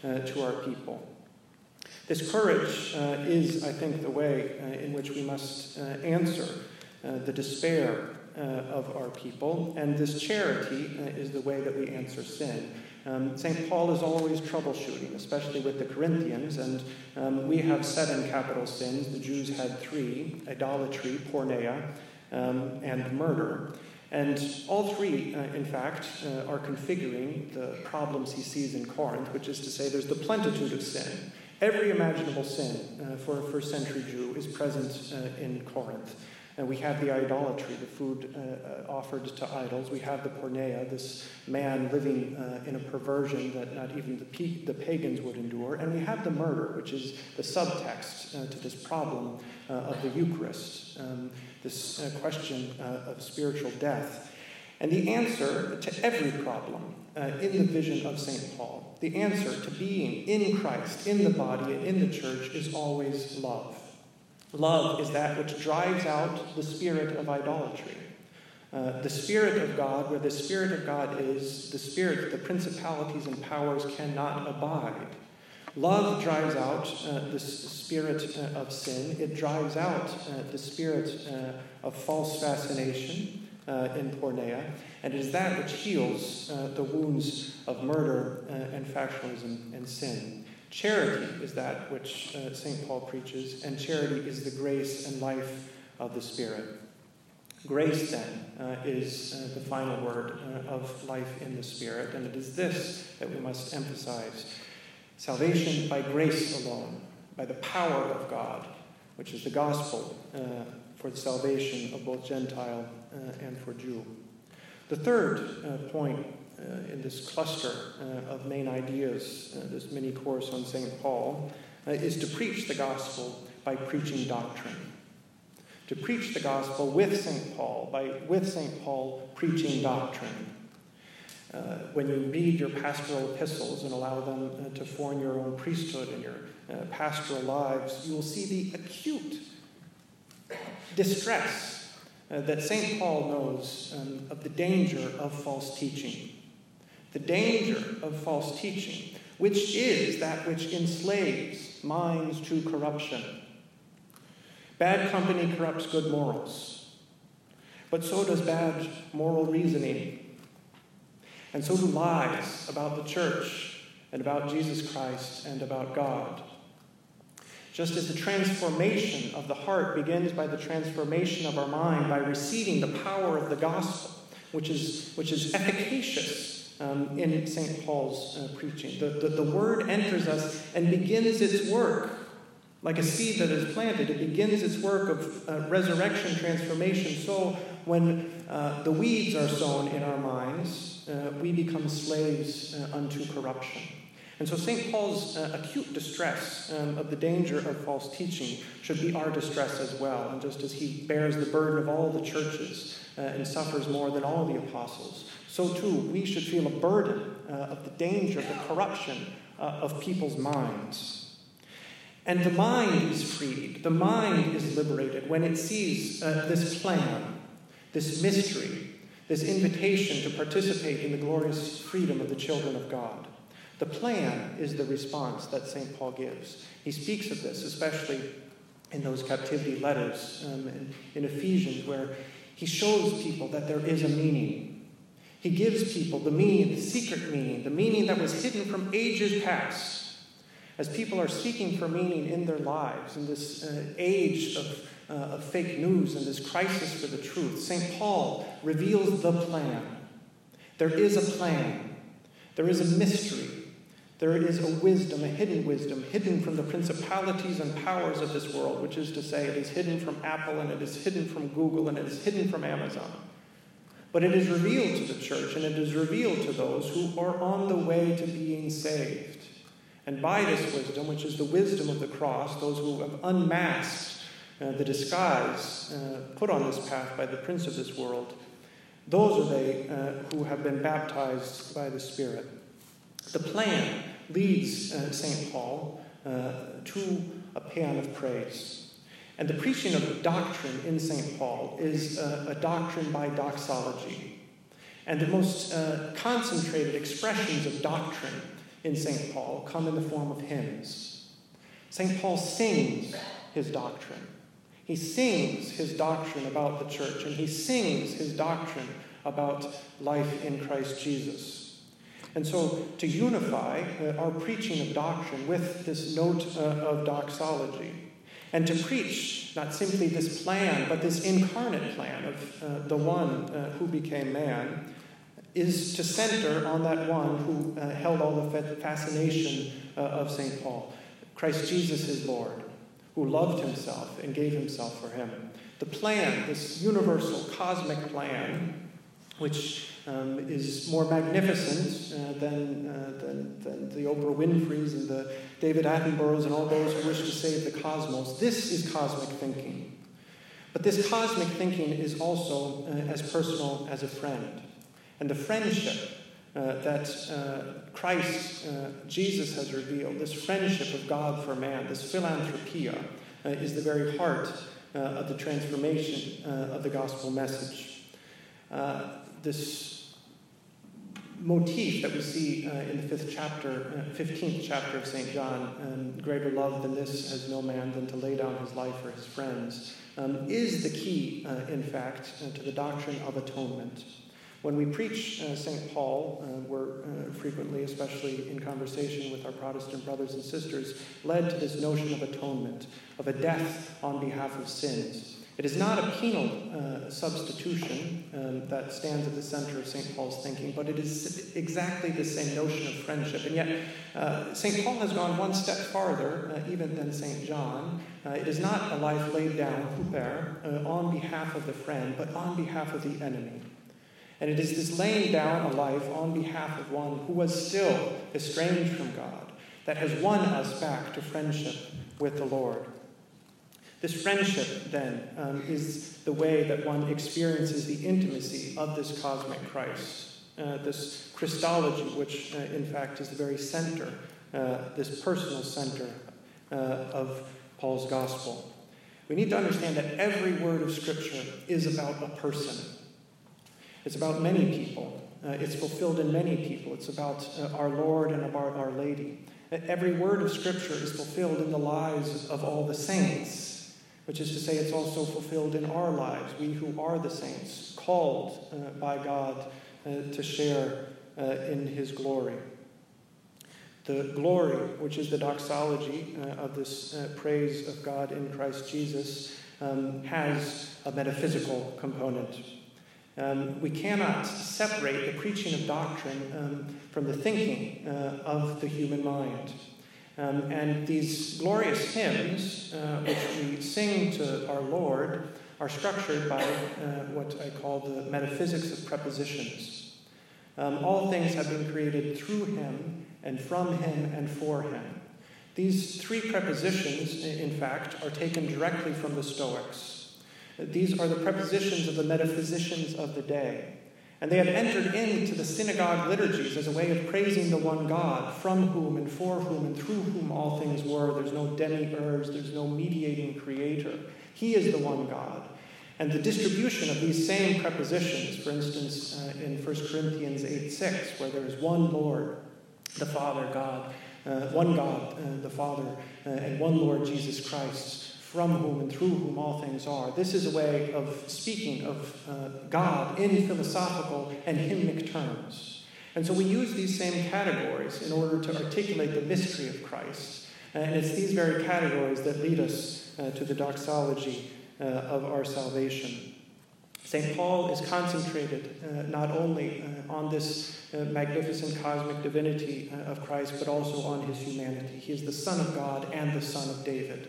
uh, to our people. This courage uh, is, I think, the way uh, in which we must uh, answer uh, the despair uh, of our people, and this charity uh, is the way that we answer sin. Um, Saint Paul is always troubleshooting, especially with the Corinthians, and um, we have seven capital sins. The Jews had three: idolatry, porneia, um, and murder. And all three, uh, in fact, uh, are configuring the problems he sees in Corinth, which is to say there's the plenitude of sin. Every imaginable sin uh, for a first century Jew is present uh, in Corinth. And we have the idolatry, the food uh, offered to idols. We have the porneia, this man living uh, in a perversion that not even the, pe- the pagans would endure. And we have the murder, which is the subtext uh, to this problem uh, of the Eucharist, um, this uh, question uh, of spiritual death. And the answer to every problem uh, in the vision of Saint Paul, the answer to being in Christ, in the body, and in the church is always love. Love is that which drives out the spirit of idolatry. Uh, the Spirit of God, where the Spirit of God is, the Spirit, the principalities and powers cannot abide. Love drives out uh, the spirit uh, of sin. It drives out uh, the spirit uh, of false fascination uh, in porneia. And it is that which heals uh, the wounds of murder uh, and factionalism and sin. Charity is that which uh, Saint Paul preaches, and charity is the grace and life of the Spirit. Grace, then, uh, is uh, the final word uh, of life in the Spirit, and it is this that we must emphasize. Salvation by grace alone, by the power of God, which is the gospel uh, for the salvation of both Gentile uh, and for Jew. The third uh, point Uh, in this cluster uh, of main ideas, uh, this mini course on Saint Paul, uh, is to preach the gospel by preaching doctrine. To preach the gospel with Saint Paul, by with Saint Paul preaching doctrine. Uh, when you read your pastoral epistles and allow them uh, to form your own priesthood and your uh, pastoral lives, you will see the acute distress uh, that Saint Paul knows um, of the danger of false teaching. The danger of false teaching, which is that which enslaves minds to corruption. Bad company corrupts good morals, but so does bad moral reasoning. And so do lies about the church and about Jesus Christ and about God. Just as the transformation of the heart begins by the transformation of our mind, by receiving the power of the gospel, which is, which is efficacious Um, in Saint Paul's uh, preaching. The, the, the word enters us and begins its work. Like a seed that is planted, it begins its work of uh, resurrection, transformation. So when uh, the weeds are sown in our minds, uh, we become slaves uh, unto corruption. And so Saint Paul's uh, acute distress um, of the danger of false teaching should be our distress as well. And just as he bears the burden of all the churches uh, and suffers more than all the apostles, so too we should feel a burden uh, of the danger, the corruption uh, of people's minds. And the mind is freed, the mind is liberated when it sees uh, this plan, this mystery, this invitation to participate in the glorious freedom of the children of God. The plan is the response that Saint Paul gives. He speaks of this, especially in those captivity letters um, in, in Ephesians, where he shows people that there is a meaning. He gives people the meaning, the secret meaning, the meaning that was hidden from ages past. As people are seeking for meaning in their lives, in this uh, age of, uh, of fake news and this crisis for the truth, Saint Paul reveals the plan. There is a plan. There is a mystery. There is a wisdom, a hidden wisdom, hidden from the principalities and powers of this world, which is to say it is hidden from Apple and it is hidden from Google and it is hidden from Amazon. But it is revealed to the church, and it is revealed to those who are on the way to being saved. And by this wisdom, which is the wisdom of the cross, those who have unmasked uh, the disguise uh, put on this path by the prince of this world, those are they uh, who have been baptized by the Spirit. The plan leads uh, Saint Paul uh, to a paean of praise. And the preaching of doctrine in Saint Paul is uh, a doctrine by doxology. And the most uh, concentrated expressions of doctrine in Saint Paul come in the form of hymns. Saint Paul sings his doctrine. He sings his doctrine about the church, and he sings his doctrine about life in Christ Jesus. And so to unify uh, our preaching of doctrine with this note uh, of doxology, and to preach not simply this plan, but this incarnate plan of uh, the one uh, who became man, is to center on that one who uh, held all the fascination uh, of Saint Paul. Christ Jesus is Lord, who loved himself and gave himself for him. The plan, this universal cosmic plan, which um, is more magnificent uh, than, uh, than, than the Oprah Winfreys and the David Attenboroughs and all those who wish to save the cosmos. This is cosmic thinking. But this cosmic thinking is also uh, as personal as a friend. And the friendship uh, that uh, Christ, uh, Jesus has revealed, this friendship of God for man, this philanthropia, uh, is the very heart uh, of the transformation uh, of the gospel message. Uh, this motif that we see uh, in the fifth chapter, uh, fifteenth chapter of Saint John, um, greater love than this has no man than to lay down his life for his friends, um, is the key, uh, in fact, uh, to the doctrine of atonement. When we preach uh, Saint Paul, uh, we're uh, frequently, especially in conversation with our Protestant brothers and sisters, led to this notion of atonement, of a death on behalf of sins. It is not a penal uh, substitution um, that stands at the center of Saint Paul's thinking, but it is exactly the same notion of friendship. And yet, uh, Saint Paul has gone one step farther, uh, even than Saint John. Uh, it is not a life laid down, huper, uh, on behalf of the friend, but on behalf of the enemy. And it is this laying down a life on behalf of one who was still estranged from God that has won us back to friendship with the Lord. This friendship, then, um, is the way that one experiences the intimacy of this cosmic Christ, uh, this Christology, which, uh, in fact, is the very center, uh, this personal center uh, of Paul's gospel. We need to understand that every word of Scripture is about a person. It's about many people. Uh, it's fulfilled in many people. It's about uh, our Lord and about Our Lady. Every word of Scripture is fulfilled in the lives of all the saints, which is to say it's also fulfilled in our lives, we who are the saints, called uh, by God uh, to share uh, in his glory. The glory, which is the doxology uh, of this uh, praise of God in Christ Jesus, um, has a metaphysical component. Um, we cannot separate the preaching of doctrine um, from the thinking uh, of the human mind. Um, and these glorious hymns, uh, which we sing to our Lord, are structured by uh, what I call the metaphysics of prepositions. Um, all things have been created through him, and from him, and for him. These three prepositions, in fact, are taken directly from the Stoics. These are the prepositions of the metaphysicians of the day. And they have entered into the synagogue liturgies as a way of praising the one God, from whom and for whom and through whom all things were. There's no demiurge, there's no mediating creator. He is the one God. And the distribution of these same prepositions, for instance, uh, in First Corinthians eight six, where there is one Lord, the Father God, uh, one God, uh, the Father, uh, and one Lord Jesus Christ, from whom and through whom all things are. This is a way of speaking of uh, God in philosophical and hymnic terms. And so we use these same categories in order to articulate the mystery of Christ. And it's these very categories that lead us uh, to the doxology uh, of our salvation. Saint Paul is concentrated uh, not only uh, on this uh, magnificent cosmic divinity uh, of Christ, but also on his humanity. He is the Son of God and the Son of David.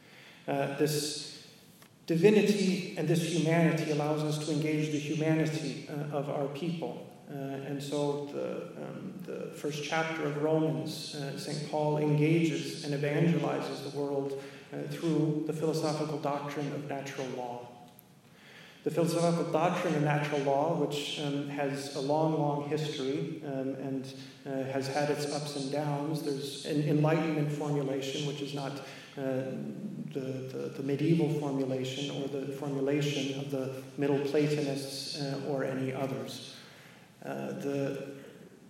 Uh, this divinity and this humanity allows us to engage the humanity uh, of our people. Uh, and so the, um, the first chapter of Romans, uh, Saint Paul engages and evangelizes the world uh, through the philosophical doctrine of natural law. The philosophical doctrine of natural law, which um, has a long, long history um, and uh, has had its ups and downs. There's an Enlightenment formulation, which is not uh, the, the, the medieval formulation or the formulation of the Middle Platonists uh, or any others. Uh, the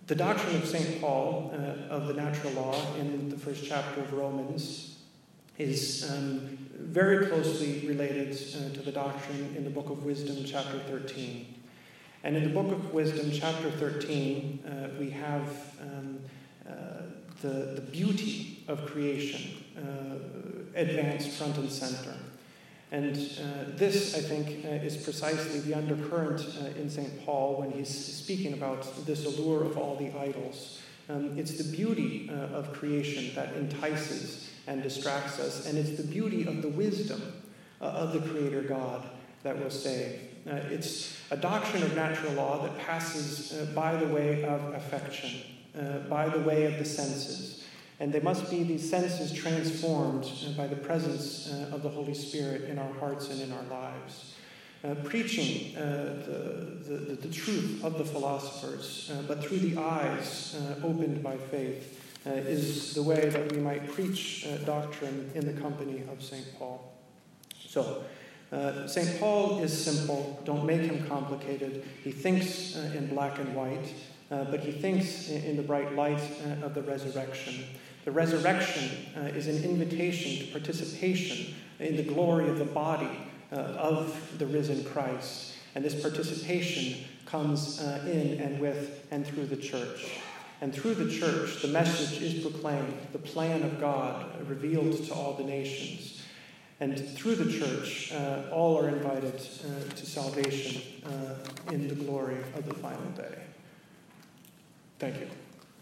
the doctrine of Saint Paul uh, of the natural law in the first chapter of Romans is um, very closely related uh, to the doctrine in the Book of Wisdom, chapter thirteen. And in the Book of Wisdom, chapter thirteen, uh, we have um, uh, the, the beauty of creation uh, advanced front and center. And uh, this, I think, uh, is precisely the undercurrent uh, in Saint Paul when he's speaking about this allure of all the idols. Um, it's the beauty uh, of creation that entices and distracts us, and it's the beauty of the wisdom uh, of the Creator God that will save. Uh, it's a doctrine of natural law that passes uh, by the way of affection, uh, by the way of the senses. And they must be these senses transformed uh, by the presence uh, of the Holy Spirit in our hearts and in our lives. Uh, preaching uh, the, the, the truth of the philosophers, uh, but through the eyes uh, opened by faith, uh, is the way that we might preach uh, doctrine in the company of Saint Paul. So, uh, Saint Paul is simple. Don't make him complicated. He thinks uh, in black and white, uh, but he thinks in, in the bright light uh, of the resurrection. The resurrection uh, is an invitation to participation in the glory of the body uh, of the risen Christ. And this participation comes uh, in and with and through the church. And through the church, the message is proclaimed, the plan of God revealed to all the nations. And through the church, uh, all are invited uh, to salvation uh, in the glory of the final day. Thank you.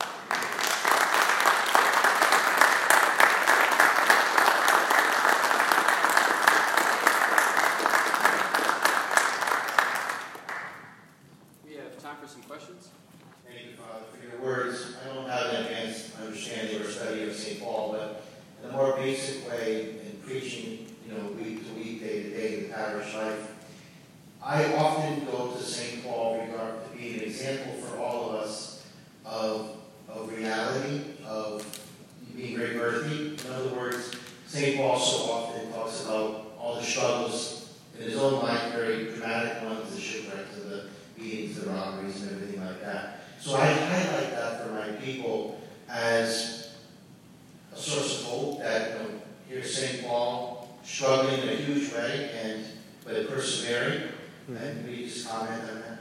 Some questions? Thank you, Father, for your words. I don't have an advanced understanding or study of Saint Paul, but in a more basic way, in preaching, you know, week to week, day to day, in the parish life, I often go to Saint Paul regard to be an example for all of us of, of reality, of being very earthy. In other words, Saint Paul so often talks about all the struggles in his own life, very dramatic ones, the shipwrecks, and the beatings, the robberies, and everything like that. So I highlight that for my people as a source of hope that, you know, here's Saint Paul struggling in a huge way, and but persevering. Mm-hmm. And can you just comment on that?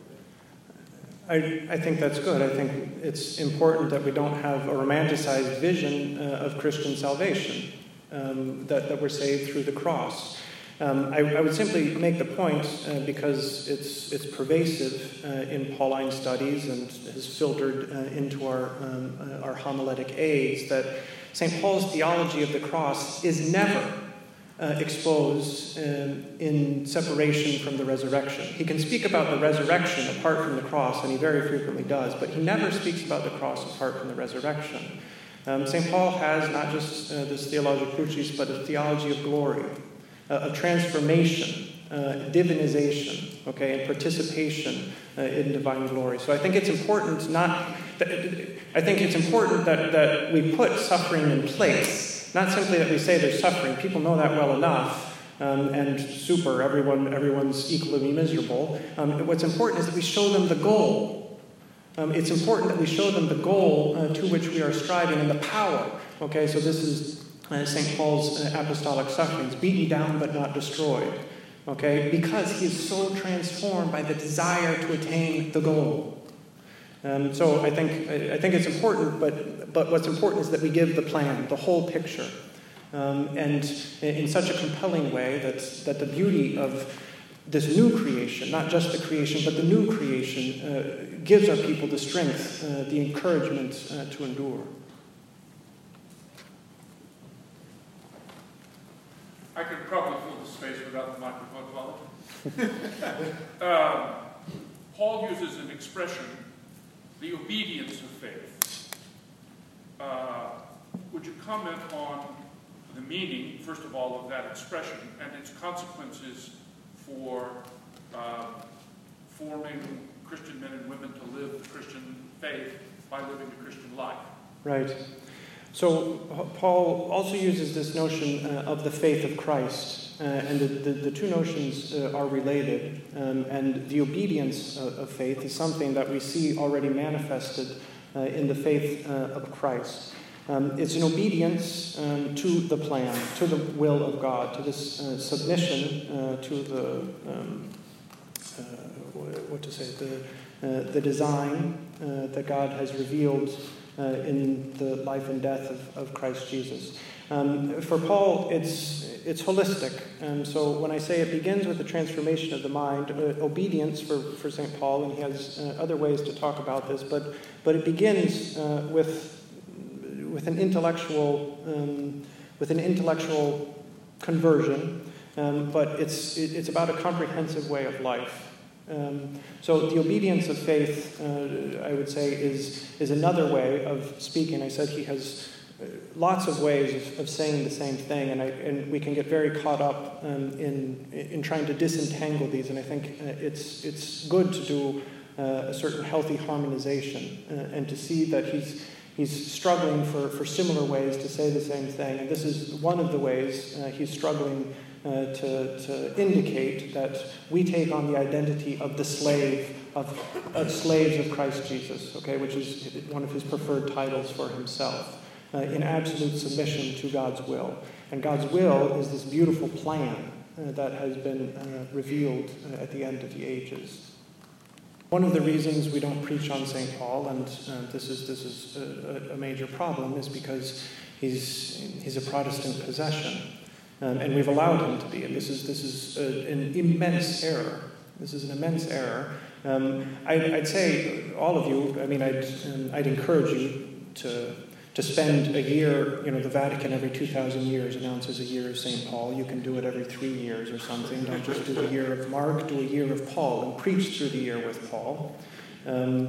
I, I think that's good. I think it's important that we don't have a romanticized vision uh, of Christian salvation, um, that, that we're saved through the cross. Um, I, I would simply make the point, uh, because it's it's pervasive uh, in Pauline studies and has filtered uh, into our um, uh, our homiletic aids, that Saint Paul's theology of the cross is never uh, exposed um, in separation from the resurrection. He can speak about the resurrection apart from the cross, and he very frequently does, but he never speaks about the cross apart from the resurrection. Um, Saint Paul has not just uh, this theologia crucis, but a theology of glory, Uh, of transformation, uh, divinization, okay, and participation uh, in divine glory. So I think it's important not, that, I think it's important that, that we put suffering in place, not simply that we say there's suffering. People know that well enough, um, and super, everyone, everyone's equally miserable. Um, what's important is that we show them the goal. Um, it's important that we show them the goal uh, to which we are striving and the power, okay, so this is Uh, Saint Paul's uh, apostolic sufferings, beaten down but not destroyed, okay, because he is so transformed by the desire to attain the goal. Um, so I think I, I think it's important, but but what's important is that we give the plan, the whole picture, um, and in such a compelling way that that the beauty of this new creation, not just the creation, but the new creation, uh, gives our people the strength, uh, the encouragement uh, to endure. I could probably fill the space without the microphone, Father. um, Paul uses an expression, the obedience of faith. Uh, would you comment on the meaning, first of all, of that expression and its consequences for uh, forming Christian men and women to live the Christian faith by living the Christian life? Right. So Paul also uses this notion uh, of the faith of Christ, uh, and the, the, the two notions uh, are related, um, and the obedience of, of faith is something that we see already manifested uh, in the faith uh, of Christ. Um, it's an obedience um, to the plan, to the will of God, to this uh, submission uh, to the, um, uh, what to say, the, uh, the design uh, that God has revealed Uh, in the life and death of, of Christ Jesus. Um, for Paul, it's it's holistic. Um, so when I say it begins with the transformation of the mind, uh, obedience for, for Saint Paul, and he has uh, other ways to talk about this, but but it begins uh, with with an intellectual um, with an intellectual conversion, um, but it's it, it's about a comprehensive way of life. Um, so the obedience of faith, uh, I would say, is is another way of speaking. I said he has uh, lots of ways of, of saying the same thing, and I, and we can get very caught up um, in in trying to disentangle these. And I think uh, it's it's good to do uh, a certain healthy harmonization uh, and to see that he's he's struggling for, for similar ways to say the same thing. And this is one of the ways uh, he's struggling. Uh, to, to indicate that we take on the identity of the slave, of, of slaves of Christ Jesus, okay, which is one of his preferred titles for himself, uh, in absolute submission to God's will. And God's will is this beautiful plan uh, that has been uh, revealed uh, at the end of the ages. One of the reasons we don't preach on Saint Paul, and uh, this is this is a, a major problem, is because he's he's a Protestant possession. Um, and we've allowed him to be, and this is this is a, an immense error. This is an immense error. Um, I, I'd say all of you. I mean, I'd um, I'd encourage you to to spend a year. You know, the Vatican every two thousand years announces a year of Saint Paul. You can do it every three years or something. Don't just do the year of Mark. Do a year of Paul and preach through the year with Paul. Um,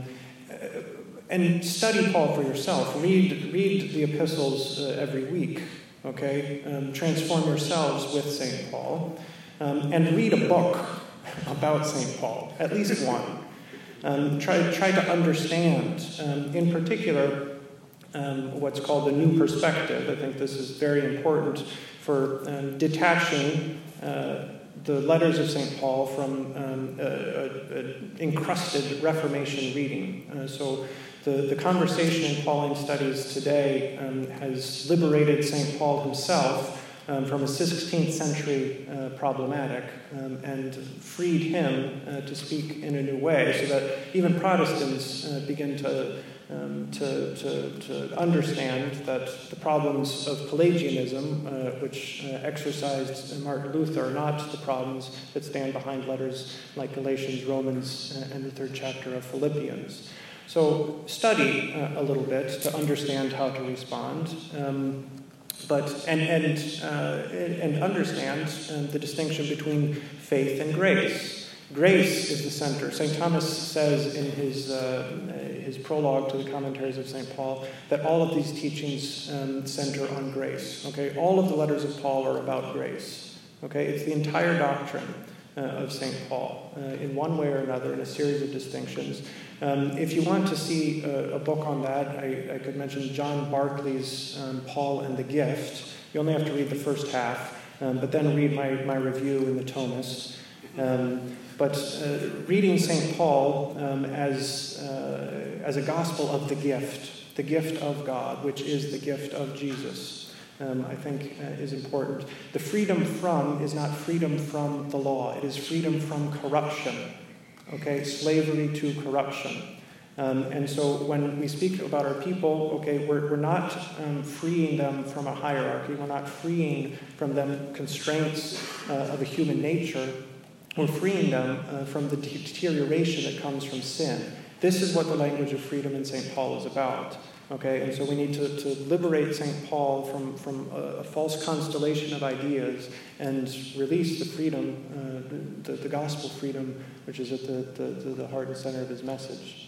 and study Paul for yourself. Read read the epistles uh, every week. Okay, um, transform yourselves with Saint Paul, um, and read a book about Saint Paul, at least one. Um, try try to understand, um, in particular, um, what's called the new perspective. I think this is very important for um, detaching uh, the letters of Saint Paul from um, an encrusted Reformation reading. Uh, so. The, the conversation in Pauline studies today um, has liberated Saint Paul himself um, from a sixteenth century uh, problematic um, and freed him uh, to speak in a new way, so that even Protestants uh, begin to, um, to, to, to understand that the problems of Pelagianism, uh, which uh, exercised Martin Luther, are not the problems that stand behind letters like Galatians, Romans, uh, and the third chapter of Philippians. So study uh, a little bit to understand how to respond, um, but and and uh, and understand um, the distinction between faith and grace. Grace is the center. Saint Thomas says in his uh, his prologue to the commentaries of Saint Paul that all of these teachings um, center on grace. Okay, all of the letters of Paul are about grace. Okay, it's the entire doctrine uh, of Saint Paul uh, in one way or another, in a series of distinctions. Um, if you want to see a, a book on that, I, I could mention John Barclay's um, Paul and the Gift. You only have to read the first half, um, but then read my, my review in the Thomist. Um, but uh, reading Saint Paul um, as, uh, as a gospel of the gift, the gift of God, which is the gift of Jesus, um, I think uh, is important. The freedom from is not freedom from the law. It is freedom from corruption. Okay, slavery to corruption. Um, and so when we speak about our people, okay, we're, we're not um, freeing them from a hierarchy. We're not freeing from them constraints uh, of a human nature. We're freeing them uh, from the deterioration that comes from sin. This is what the language of freedom in Saint Paul is about. Okay, and so we need to, to liberate Saint Paul from, from a, a false constellation of ideas and release the freedom, uh, the, the gospel freedom, which is at the, the, the heart and center of his message.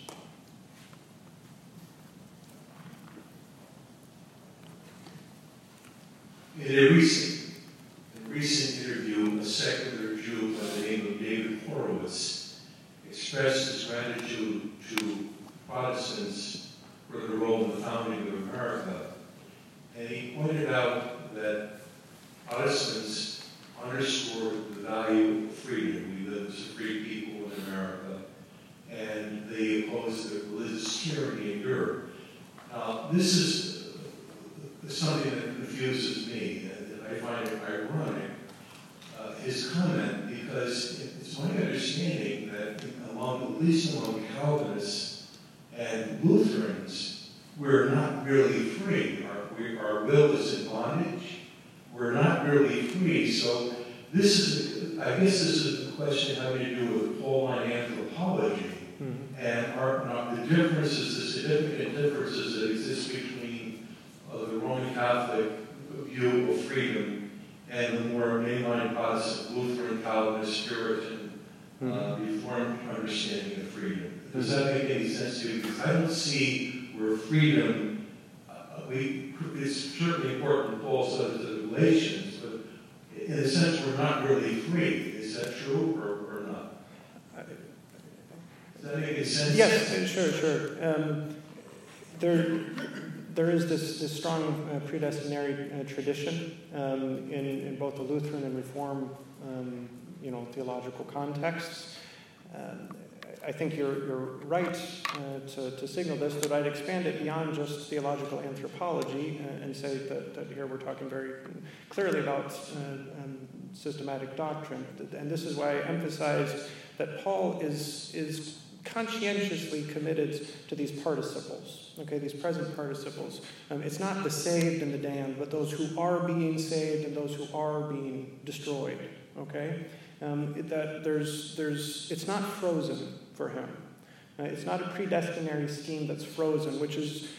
In a recent, a recent interview, a secular Jew by the name of David Horowitz expressed his gratitude to Protestants for the role in the founding of America. pointed out that Protestants underscore the value of freedom. We live as a free people in America, and they oppose the religious tyranny in Europe. Now, this is something that confuses me, and I find it ironic, uh, his comment, because it's my understanding that among, at least among Calvinists and Lutherans, we're not really free. Our, we, our will is in bondage. We're not really free. So this is, I guess this is a question having to do with Pauline anthropology. Mm-hmm. And are not the differences, the significant differences that exist between uh, the Roman Catholic view of freedom and the more mainline Protestant, Lutheran, Calvinist, Puritan, mm-hmm. uh, Reformed understanding of freedom. Does that make any sense to you? Because I don't see where freedom, uh, we, it's certainly important in Paul says to the Galatians, but in a sense we're not really free. Is that true or, or not? Does that make any sense? Yes, sure, sure. Um, there, there is this, this strong uh, predestinary uh, tradition um, in, in both the Lutheran and Reform, um, you know, theological contexts. Um, I think you're, you're right uh, to, to signal this, but I'd expand it beyond just theological anthropology uh, and say that, that here we're talking very clearly about uh, um, systematic doctrine. And this is why I emphasize that Paul is, is conscientiously committed to these participles, okay, these present participles. Um, it's not the saved and the damned, but those who are being saved and those who are being destroyed, okay? Um, that there's, there's, it's not frozen for him. Uh, it's not a predestinary scheme that's frozen, which is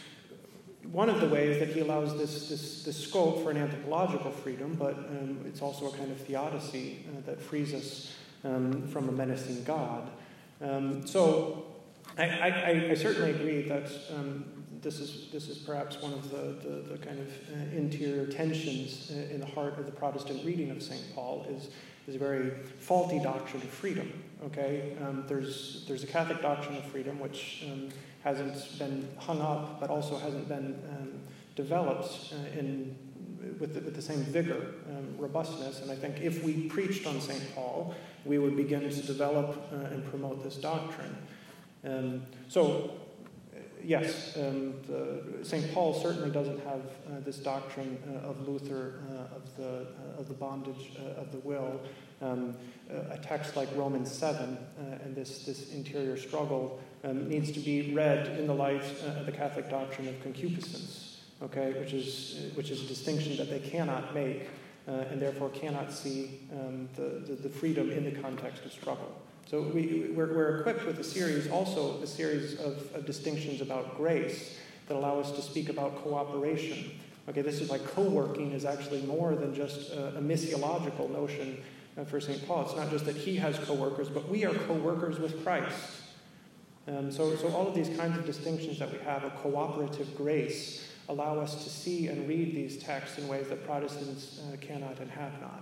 one of the ways that he allows this, this, this scope for an anthropological freedom, but um, it's also a kind of theodicy uh, that frees us um, from a menacing God. Um, so I, I, I certainly agree that um, this is this is perhaps one of the, the, the kind of uh, interior tensions uh, in the heart of the Protestant reading of Saint Paul is is a very faulty doctrine of freedom. Okay, um, there's there's a Catholic doctrine of freedom which um, hasn't been hung up, but also hasn't been um, developed uh, in with the, with the same vigor, um, robustness. And I think if we preached on Saint Paul, we would begin to develop uh, and promote this doctrine. Um, so, uh, yes, um, Saint Paul certainly doesn't have uh, this doctrine uh, of Luther, uh, of the uh, of the bondage uh, of the will. Um, a text like Romans seven uh, and this this interior struggle um, needs to be read in the light uh, of the Catholic doctrine of concupiscence. Okay, which is which is a distinction that they cannot make, uh, and therefore cannot see um, the, the the freedom in the context of struggle. So we we're, we're equipped with a series, also a series of, of distinctions about grace that allow us to speak about cooperation. Okay, this is why co-working is actually more than just a, a missiological notion uh, for Saint Paul. It's not just that he has co-workers, but we are co-workers with Christ. Um, so so all of these kinds of distinctions that we have, a cooperative grace, allow us to see and read these texts in ways that Protestants uh, cannot and have not.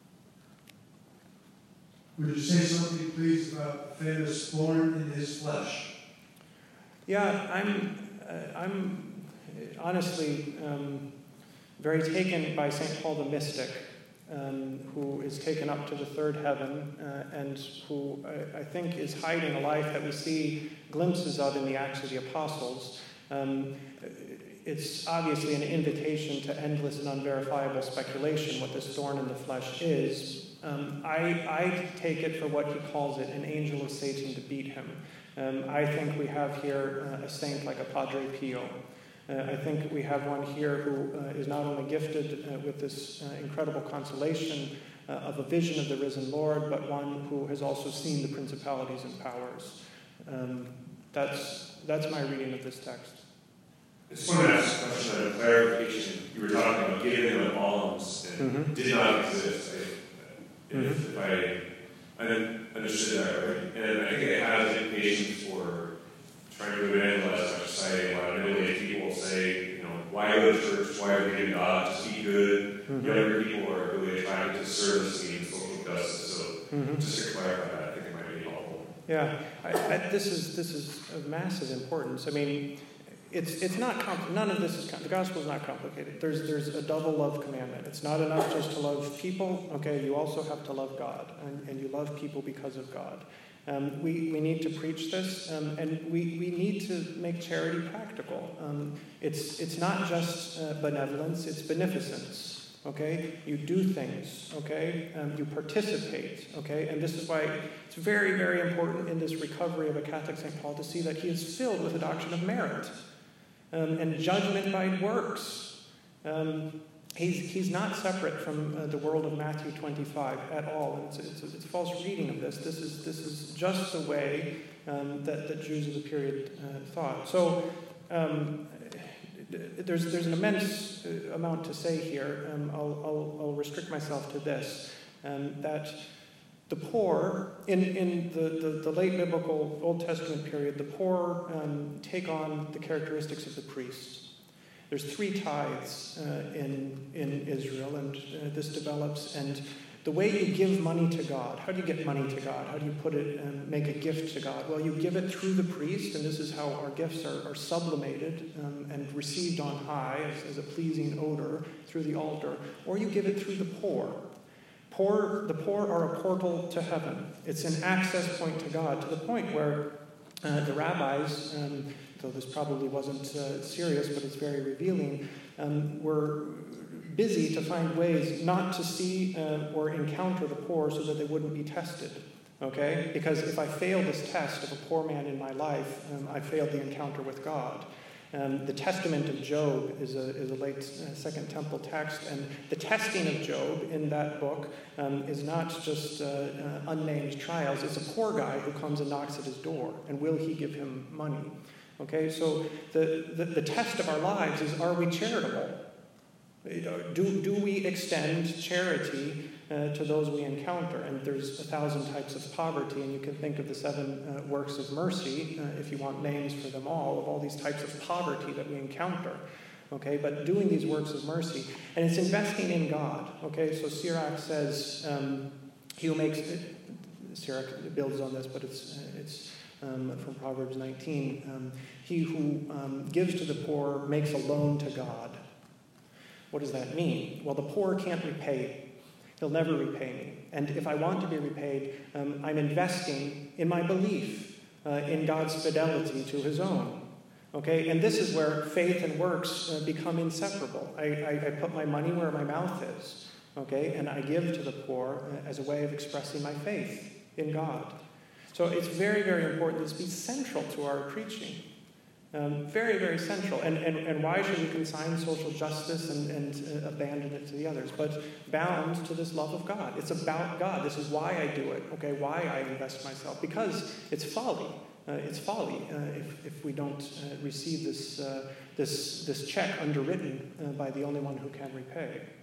Would you say something, please, about the famous thorn in his flesh? Yeah, I'm, uh, I'm honestly um, very taken by Saint Paul the Mystic, um, who is taken up to the third heaven uh, and who I, I think is hiding a life that we see glimpses of in the Acts of the Apostles. Um, It's obviously an invitation to endless and unverifiable speculation what this thorn in the flesh is. Um, I, I take it for what he calls it, an angel of Satan to beat him. Um, I think we have here uh, a saint like a Padre Pio. Uh, I think we have one here who uh, is not only gifted uh, with this uh, incredible consolation uh, of a vision of the risen Lord, but one who has also seen the principalities and powers. Um, that's, that's my reading of this text. I just want to ask a question of clarification. You were talking about giving them alms and mm-hmm. did not exist. I, mm-hmm. If I, I understood that right. And I think it has implications for trying to evangelize our society. A lot of middle-aged people say, you know, why go to church? Why are we giving God? Just be good. Mm-hmm. Younger people are really attracted to service and social justice. So mm-hmm. just to clarify that, I think it might be helpful. Yeah, I, I, this is this is of massive importance. I mean, it's it's not compl- none of this is com- the gospel is not complicated. There's there's a double love commandment. It's not enough just to love people. Okay, you also have to love God, and, and you love people because of God. Um, we, we need to preach this, um, and we, we need to make charity practical. Um, it's it's not just uh, benevolence; it's beneficence. Okay, you do things. Okay, um, you participate. Okay, and this is why it's very very important in this recovery of a Catholic Saint Paul to see that he is filled with the doctrine of merit um, and judgment by works. Um, He's, he's not separate from uh, the world of Matthew twenty-five at all. And it's, it's, it's a false reading of this. This is, this is just the way um, that, that Jews of the period uh, thought. So um, there's, there's an immense amount to say here. Um, I'll, I'll, I'll restrict myself to this, um, that the poor, in, in the, the, the late biblical Old Testament period, the poor um, take on the characteristics of the priests. There's three tithes uh, in, in Israel, and uh, this develops. And the way you give money to God, how do you get money to God? How do you put it and make a gift to God? Well, you give it through the priest, and this is how our gifts are, are sublimated um, and received on high as, as a pleasing odor through the altar. Or you give it through the poor. Poor, the poor are a portal to heaven. It's an access point to God, to the point where uh, the rabbis, um, though this probably wasn't uh, serious, but it's very revealing, um, were busy to find ways not to see uh, or encounter the poor so that they wouldn't be tested. Okay? Because if I fail this test of a poor man in my life, um, I failed the encounter with God. Um, the Testament of Job is a, is a late uh, Second Temple text, and the testing of Job in that book um, is not just uh, uh, unnamed trials. It's a poor guy who comes and knocks at his door, and will he give him money? Okay, so the, the, the test of our lives is, are we charitable? Do, do we extend charity uh, to those we encounter? And there's a thousand types of poverty, and you can think of the seven uh, works of mercy, uh, if you want names for them all, of all these types of poverty that we encounter. Okay, but doing these works of mercy, and it's investing in God. Okay, so Sirach says, um, he who makes, it, Sirach builds on this, but it's, it's um, from Proverbs nineteen, um, he who um, gives to the poor makes a loan to God. What does that mean? Well, the poor can't repay. He'll never repay me. And if I want to be repaid, um, I'm investing in my belief uh, in God's fidelity to his own. Okay? And this is where faith and works uh, become inseparable. I, I, I put my money where my mouth is. Okay? And I give to the poor uh, as a way of expressing my faith in God. So it's very, very important. This be central to our preaching. Um, very, very central. And, and, and why should we consign social justice and, and uh, abandon it to the others? But bound to this love of God. It's about God. This is why I do it. Okay, why I invest myself. Because it's folly. Uh, it's folly uh, if, if we don't uh, receive this, uh, this, this check underwritten uh, by the only one who can repay.